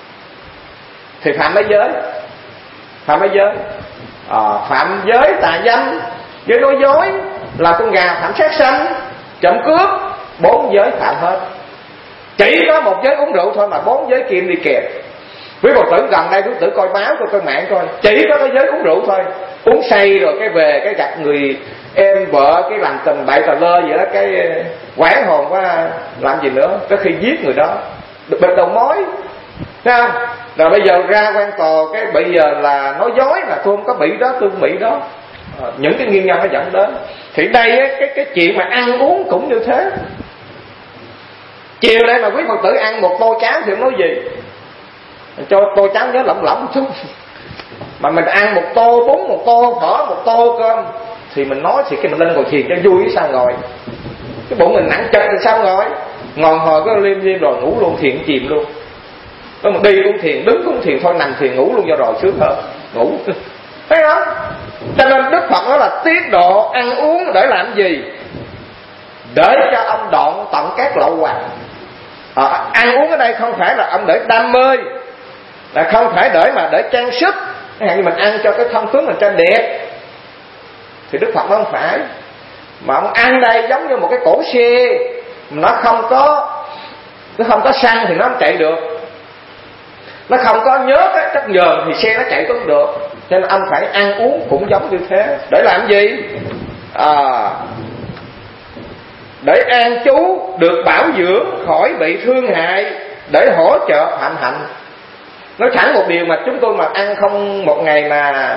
thì phạm mấy giới? Phạm mấy giới? À, phạm giới tà dâm, giới nói dối, là con gà phạm sát sanh, trộm cướp, bốn giới phạm hết. Chỉ có một giới uống rượu thôi mà bốn giới kia đi kèm. Quý Phật tử gần đây quý Phật tử coi báo, coi coi mạng coi, chỉ có cái giới uống rượu thôi, uống say rồi cái về cái gặp người em vợ, cái làm tình bậy tà lơ vậy đó, cái quán hồn quá làm gì nữa, có khi giết người đó, bịt đầu mối, thấy không? Rồi bây giờ ra quan tòa, cái bây giờ là nói dối là tôi không có bị đó, tôi không bị đó. À, những cái nguyên nhân nó dẫn đến. Thì đây á, cái cái chuyện mà ăn uống cũng như thế. Chiều nay mà quý Phật tử ăn một tô cháo thì không nói gì, cho tô cháo nhớ lỏng lỏng chút. Mà mình ăn một tô bún, một tô phở, một tô cơm thì mình nói thì cái mình lên ngồi thiền cho vui sao ngồi. Cái bụng mình nặng chật thì sao ngồi. Ngòn hồi có liêm liêm rồi ngủ luôn, thiền chìm luôn. Có một đi cũng thiền, đứng cũng thiền, thôi nằm thiền ngủ luôn cho rồi sướng hơn. Ngủ. Thấy không? Cho nên Đức Phật nói là tiết độ ăn uống để làm gì? Để cho ông đoạn tận các lậu hoặc. À, ăn uống ở đây không phải là ông để đam mê, là không phải để mà để trang sức, hay như mình ăn cho cái thân tướng mình cho đẹp, thì Đức Phật nó không phải. Mà ông ăn đây giống như một cái cổ xe, nó không có nó không có xăng thì nó không chạy được, nó không có nhớt á, chất nhờn thì xe nó chạy không được. Cho nên ông phải ăn uống cũng giống như thế. Để làm gì? À, để an trú, được bảo dưỡng, khỏi bị thương hại, để hỗ trợ phạm hạnh. Nói thẳng một điều, mà chúng tôi mà ăn không một ngày mà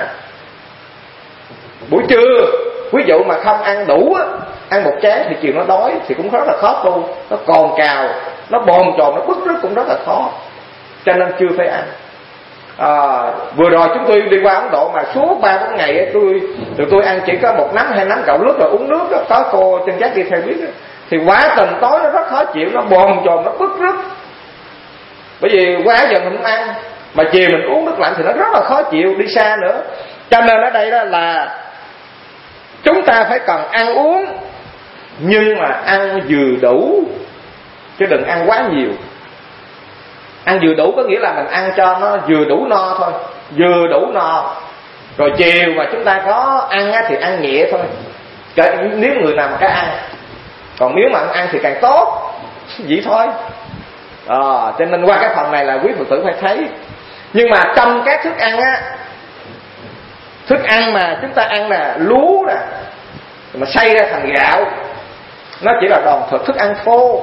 buổi trưa ví dụ mà không ăn đủ á, ăn một chén thì chiều nó đói thì cũng rất là khó tu. Nó cồn cào, nó bồn chồn, nó bứt rứt cũng rất là khó. Cho nên chưa phải ăn. À, vừa rồi chúng tôi đi qua Ấn Độ mà suốt ba bốn ngày ấy, tôi tụi tôi ăn chỉ có một nắm hai nắm gạo lứt rồi uống nước đó. Có cô trên giác đi theo biết đó. Thì quá tình tối nó rất khó chịu, nó bồn chồn, nó bứt rứt. Bởi vì quá giờ mình không ăn, mà chiều mình uống nước lạnh thì nó rất là khó chịu, đi xa nữa. Cho nên ở đây đó là chúng ta phải cần ăn uống, nhưng mà ăn vừa đủ, chứ đừng ăn quá nhiều. Ăn vừa đủ có nghĩa là mình ăn cho nó vừa đủ no thôi, vừa đủ no. Rồi chiều mà chúng ta có ăn thì ăn nhẹ thôi, nếu người nào mà có ăn. Còn nếu mà không ăn thì càng tốt, vậy thôi. À, cho nên qua cái phần này là quý Phật tử phải thấy. Nhưng mà trong các thức ăn á, thức ăn mà chúng ta ăn là lúa nè, mà xay ra thành gạo, nó chỉ là đòn thực, thức ăn thô.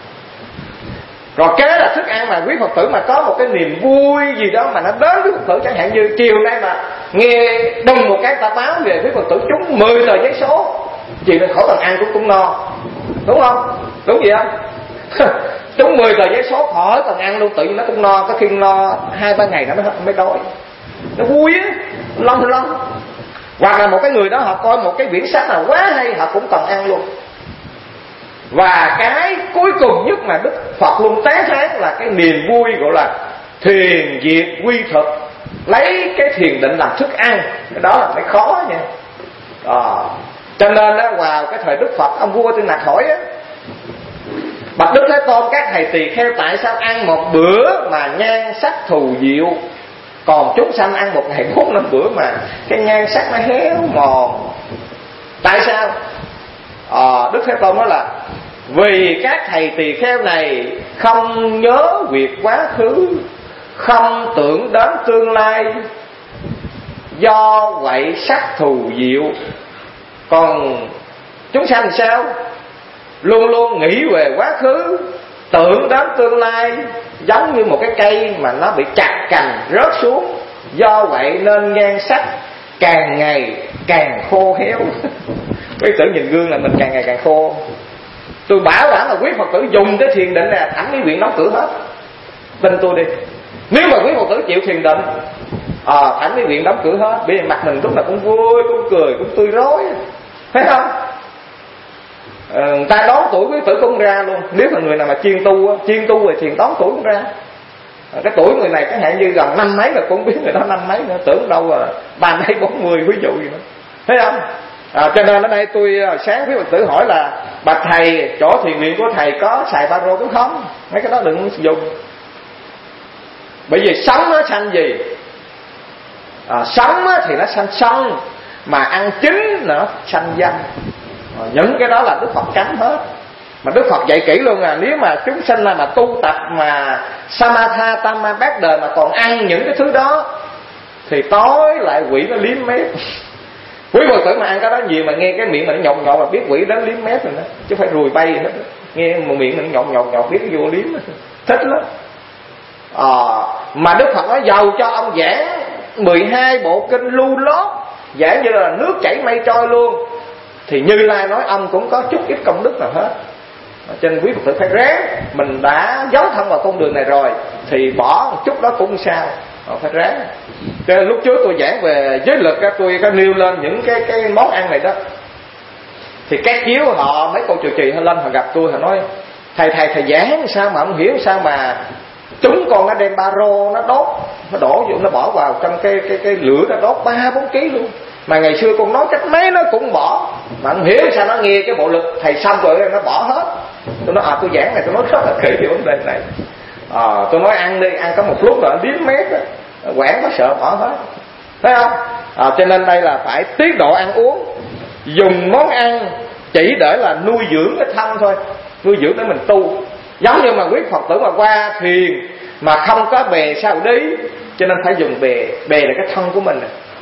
Rồi kế là thức ăn mà quý Phật tử mà có một cái niềm vui gì đó mà nó đến với Phật tử, chẳng hạn như chiều nay mà nghe đùng một cái ta báo về quý Phật tử trúng mười tờ giấy số, chiều nay khỏi cần ăn cũng cũng no, đúng không? Đúng gì không? Trúng mười tờ giấy số khỏi cần ăn luôn, tự nhiên nó cũng no, có khi no hai ba ngày nó mới mới đói. Nó vui á, long long. Hoặc là một cái người đó họ coi một cái viễn sách nào quá hay, họ cũng cần ăn luôn. Và cái cuối cùng nhất mà Đức Phật luôn tán thán là cái niềm vui gọi là thiền diệt quy thực, lấy cái thiền định làm thức ăn. Cái đó là phải khó nha. À, cho nên đó, vào cái thời Đức Phật, ông vua tên Nạc hỏi á, bạch Đức Thế Tôn, các thầy tỳ kheo tại sao ăn một bữa mà nhan sắc thù diệu, còn chúng sanh ăn một ngày bốn năm bữa mà cái nhan sắc nó héo mòn? Tại sao? À, Đức Thế Tôn nói là vì các thầy tỳ kheo này không nhớ việc quá khứ, không tưởng đến tương lai, do vậy sắc thù diệu. Còn chúng sanh sao? Luôn luôn nghĩ về quá khứ, tưởng đến tương lai, giống như một cái cây mà nó bị chặt cành rớt xuống. Do vậy nên nhan sắc càng ngày càng khô héo. Quý tử nhìn gương là mình càng ngày càng khô. Tôi bảo đảm là quý Phật tử dùng cái thiền định là thẳng cái viện đóng cửa hết. Tin tôi đi. Nếu mà quý Phật tử chịu thiền định, à, thẳng cái viện đóng cửa hết. Bởi vì mặt mình lúc nào cũng vui, cũng cười, cũng tươi rói, thấy không? À, người ta đón tuổi quý tử cũng ra luôn. Nếu mà người nào mà chuyên tu, chuyên tu về thiền đón tuổi cũng ra. À, cái tuổi người này chẳng hạn như gần năm mấy là cũng biết người đó năm mấy nữa, tưởng đâu là ba mấy bốn mươi ví dụ gì nữa, thấy không? À, cho nên ở đây tôi sáng quý Phật tử hỏi là bạch thầy, chỗ thiền viện của thầy có xài ba rô đúng không? Mấy cái đó đừng dùng. Bởi vì sống nó sanh gì? À, sống thì nó sanh sân, mà ăn chín nó sanh danh. À, những cái đó là Đức Phật cấm hết. Mà Đức Phật dạy kỹ luôn là nếu mà chúng sinh là mà tu tập mà Samatha Tamma bát đời mà còn ăn những cái thứ đó thì tối lại quỷ nó liếm mép. Quý Phật tử mà ăn cái đó nhiều mà nghe cái miệng mà nó nhột nhột là biết quỷ đến liếm mép rồi đó, chứ phải rùi bay hết. Nghe một miệng mình nhột nhột nhột biết cái vô liếm thích lắm. À, mà Đức Phật nói giàu cho ông giảng mười hai bộ kinh lưu lót, giảng như là nước chảy mây trôi luôn, thì Như Lai nói ông cũng có chút ít công đức nào hết. Cho nên quý Phật tử phải ráng. Mình đã dấn thân vào con đường này rồi thì bỏ một chút đó cũng sao, phải ráng. Cho nên lúc trước tôi giảng về giới lực, tôi có nêu lên những cái cái món ăn này đó, thì các chiếu họ mấy cô trụ trì họ lên họ gặp tôi, họ nói thầy thầy thầy giảng sao mà không hiểu sao mà chúng con nó đem ba rô nó đốt, nó đổ vô nó bỏ vào trong cái cái cái lửa nó đốt ba bốn ký luôn. Mà ngày xưa con nói cách mấy nó cũng bỏ, mà không hiểu sao nó nghe cái bộ lực thầy xong rồi nó bỏ hết. Tôi nói à tôi giảng này tôi nói rất là kỹ về vấn đề này. À, tôi nói ăn đi, ăn có một lúc là điếm mép á, quản có sợ bỏ hết, thấy không? À, cho nên đây là phải tiết độ ăn uống, dùng món ăn chỉ để là nuôi dưỡng cái thân thôi, nuôi dưỡng để mình tu. Giống như mà quý Phật tử mà qua thiền mà không có bè sao đi, cho nên phải dùng bè. Bè là cái thân của mình,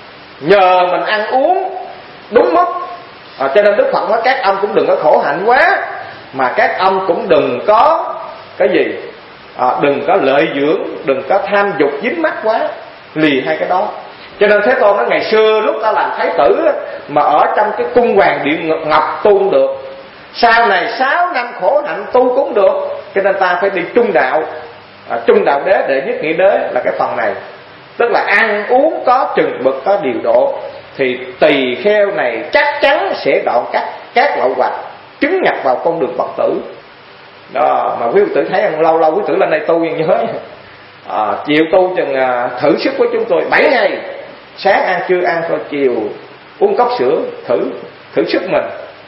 nhờ mình ăn uống đúng mức. À, cho nên Đức Phật nói các ông cũng đừng có khổ hạnh quá, mà các ông cũng đừng có cái gì, à, đừng có lợi dưỡng, đừng có tham dục dính mắc quá, lì hai cái đó. Cho nên Thế Tôn nói ngày xưa lúc ta làm thái tử mà ở trong cái cung hoàng điện ngọc tu cũng được, sau này sáu năm khổ hạnh tu cũng được. Cho nên ta phải đi trung đạo, à, trung đạo đế đệ nhất nghĩa đế là cái phần này, tức là ăn uống có chừng mực, có điều độ, thì tỳ kheo này chắc chắn sẽ đoạn các các lậu hoặc, chứng nhập vào con đường Phật tử. Đó, mà quý Phật tử thấy ăn lâu lâu quý tử lên đây tu nhớ, à, chiều tu chừng à, thử sức với chúng tôi bảy ngày, sáng ăn trưa ăn thôi, chiều uống cốc sữa, thử thử sức mình.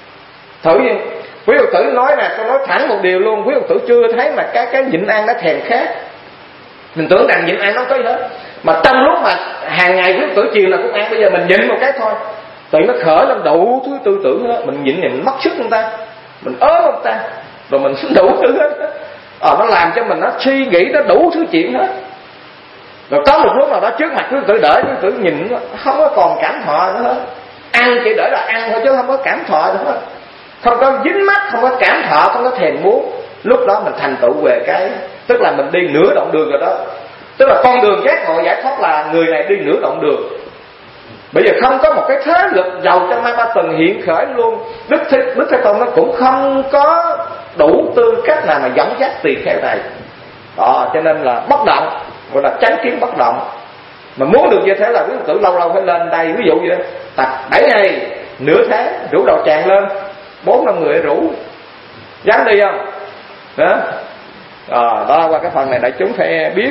Thử gì? Quý Phật tử nói nè, tôi nói thẳng một điều luôn, quý Phật tử chưa thấy mà cái cái nhịn ăn nó thèm khát. Mình tưởng rằng nhịn ăn nó có gì hết, mà trong lúc mà hàng ngày quý Phật tử chiều là cũng ăn, bây giờ mình nhịn một cái thôi, tự nó khởi lên đủ thứ tư tưởng hết. Mình nhịn mình mất sức người ta, mình ớn người ta, rồi mình đủ thứ hết. Ờ, nó làm cho mình nó suy nghĩ nó đủ thứ chuyện hết. Rồi có một lúc nào đó trước mặt quý Phật tử đợi, quý Phật tử nhìn không có còn cảm thọ nữa hết. Ăn chỉ để là ăn thôi chứ không có cảm thọ nữa hết. Không có dính mắt, không có cảm thọ, không có thèm muốn. Lúc đó mình thành tựu về cái, tức là mình đi nửa đoạn đường rồi đó. Tức là con đường giác ngộ giải thoát là người này đi nửa đoạn đường. Bây giờ không có một cái thế lực giàu cho ma ba tầng hiện khởi luôn. Đức Thế, Đức Thế Tôn nó cũng không có đủ tư cách nào mà dẫn dắt tỳ kheo này. Đó, cho nên là bất động, gọi là chánh kiến bất động. Mà muốn được như thế là quý Phật tử lâu lâu phải lên đây, ví dụ như đó, tập bảy ngày, nửa tháng, rủ đầu tràng lên, bốn năm người rủ, dám đi không? Đó, à, đó qua cái phần này đại chúng phải biết.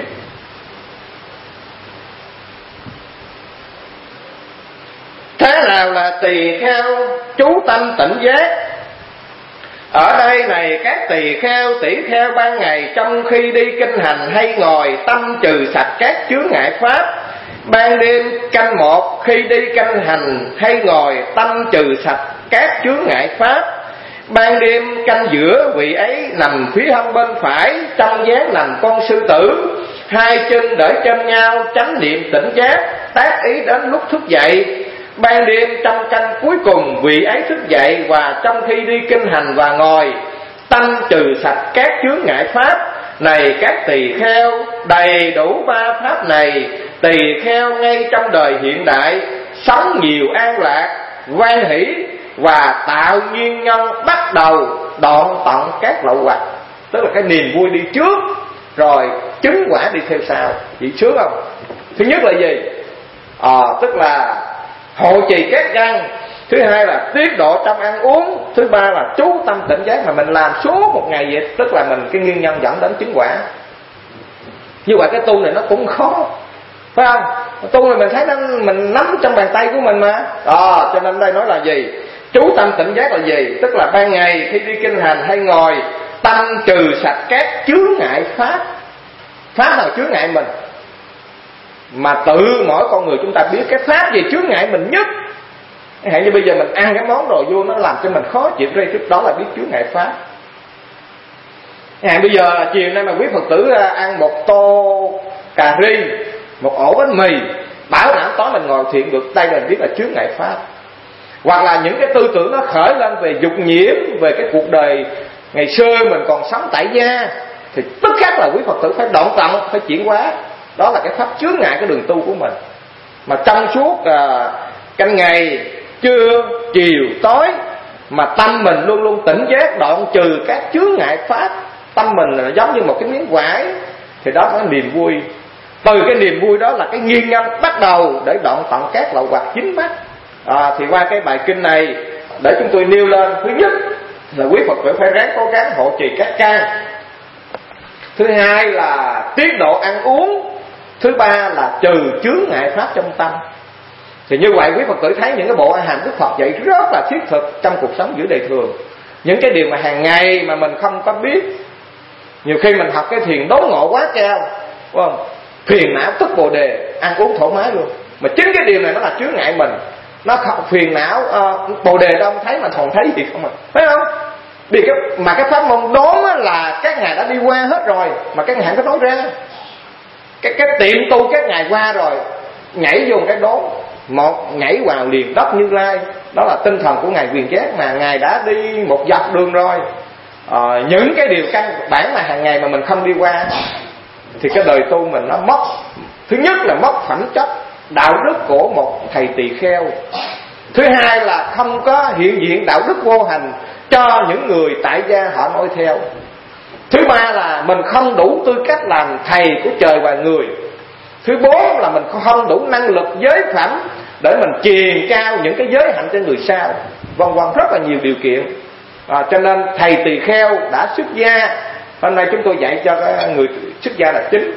Thế nào là tỳ kheo chú tâm tỉnh giác? Ở đây này các tỳ kheo tỷ kheo ban ngày trong khi đi kinh hành hay ngồi tâm trừ sạch các chướng ngại pháp. Ban đêm canh một khi đi canh hành hay ngồi tâm trừ sạch các chướng ngại pháp. Ban đêm canh giữa vị ấy nằm phía hông bên phải, trong dáng nằm con sư tử, hai chân đỡ trên nhau chánh niệm tỉnh giác, tác ý đến lúc thức dậy. Ban đêm trong canh cuối cùng vị ấy thức dậy, và trong khi đi kinh hành và ngồi tâm trừ sạch các chướng ngại pháp. Này các tỳ kheo, đầy đủ ba pháp này, tỳ kheo ngay trong đời hiện đại sống nhiều an lạc, hoan hỷ và tạo nguyên nhân bắt đầu đoạn tận các lậu hoặc. Tức là cái niềm vui đi trước, rồi chứng quả đi theo sau. Chị sướng không? Thứ nhất là gì? À, tức là hộ trì các căn. Thứ hai là tiết độ trong ăn uống. Thứ ba là chú tâm tỉnh giác. Mà mình làm suốt một ngày vậy, tức là mình cái nguyên nhân dẫn đến chứng quả. Như vậy cái tu này nó cũng khó, phải không? Tu này mình thấy nó, mình nắm trong bàn tay của mình mà. À, cho nên đây nói là gì? Chú tâm tỉnh giác là gì? Tức là ban ngày khi đi kinh hành hay ngồi, tâm trừ sạch các chướng ngại pháp. Pháp nào chướng ngại mình? Mà tự mỗi con người chúng ta biết cái pháp gì chướng ngại mình nhất. Hãy như bây giờ mình ăn cái món đồ vô nó làm cho mình khó chịu, đây trước đó là biết chướng ngại pháp. Hãy bây giờ chiều nay mà quý Phật tử ăn một tô cà ri, một ổ bánh mì, bảo đảm tối mình ngồi thiện được, đây là biết là chướng ngại pháp. Hoặc là những cái tư tưởng nó khởi lên về dục nhiễm, về cái cuộc đời ngày xưa mình còn sống tại gia, thì tức khắc là quý Phật tử phải đoạn tận, phải chuyển hóa. Đó là cái pháp chướng ngại cái đường tu của mình. Mà trong suốt à, canh ngày, trưa, chiều, tối, mà tâm mình luôn luôn tỉnh giác, đoạn trừ các chướng ngại pháp, tâm mình là giống như một cái miếng vải, thì đó là niềm vui. Từ cái niềm vui đó là cái nguyên nhân bắt đầu để đoạn tận các lậu hoặc dính mắc. À, thì qua cái bài kinh này để chúng tôi nêu lên, thứ nhất là quý Phật tử phải ráng cố gắng hộ trì các căn. Thứ hai là tiết độ ăn uống. Thứ ba là trừ chướng ngại pháp trong tâm. Thì như vậy quý Phật tử thấy những cái bộ A Hàm Đức Phật dạy rất là thiết thực trong cuộc sống giữa đời thường. Những cái điều mà hàng ngày mà mình không có biết. Nhiều khi mình học cái thiền đốn ngộ quá cao, đúng không? Phiền não tức bồ đề, ăn uống thoải mái luôn. Mà chính cái điều này nó là chướng ngại mình. Nó không phiền não, uh, bồ đề đâu thấy mà còn thấy gì không à, phải không? Vì cái, mà cái pháp môn đốn là các ngài đã đi qua hết rồi, mà các ngài có nói ra. Cái, cái tiệm tu các ngài qua rồi, nhảy vô cái đốn, một nhảy vào liền đất Như Lai. Đó là tinh thần của ngài Quyền Giác, mà ngài đã đi một dọc đường rồi. À, những cái điều căn bản mà hàng ngày mà mình không đi qua, thì cái đời tu mình nó mất. Thứ nhất là mất phẩm chất đạo đức của một thầy tỳ kheo. Thứ hai là không có hiện diện đạo đức vô hành cho những người tại gia họ noi theo. Thứ ba là mình không đủ tư cách làm thầy của trời và người. Thứ bốn là mình không đủ năng lực giới phẩm để mình truyền cao những cái giới hạnh cho người sau, vân vân, rất là nhiều điều kiện. À, cho nên thầy tỳ kheo đã xuất gia. Hôm nay chúng tôi dạy cho cái người xuất gia là chính,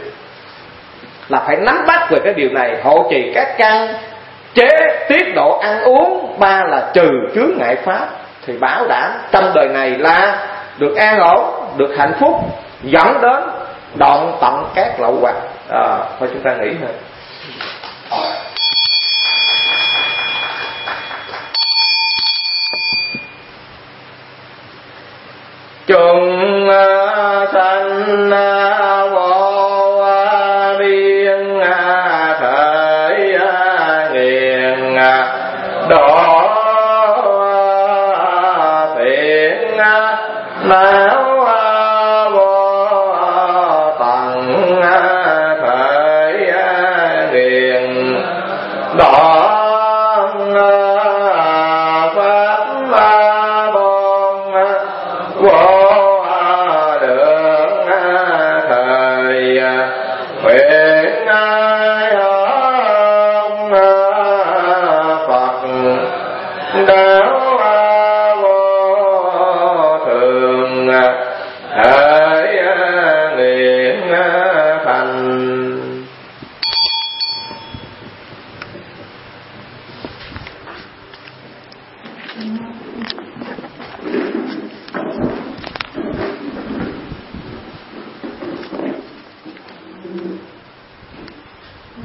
là phải nắm bắt về cái điều này, hộ trì các căn, chế tiết độ ăn uống. Ba là trừ chướng ngại pháp, thì bảo đảm trong đời này là được an ổn, được hạnh phúc, dẫn đến đoạn tận các lậu hoặc. À, thôi chúng ta nghĩ thôi. Chúng sanh vô biên khởi nghiền độ phiền não vô tận khởi nghiền độ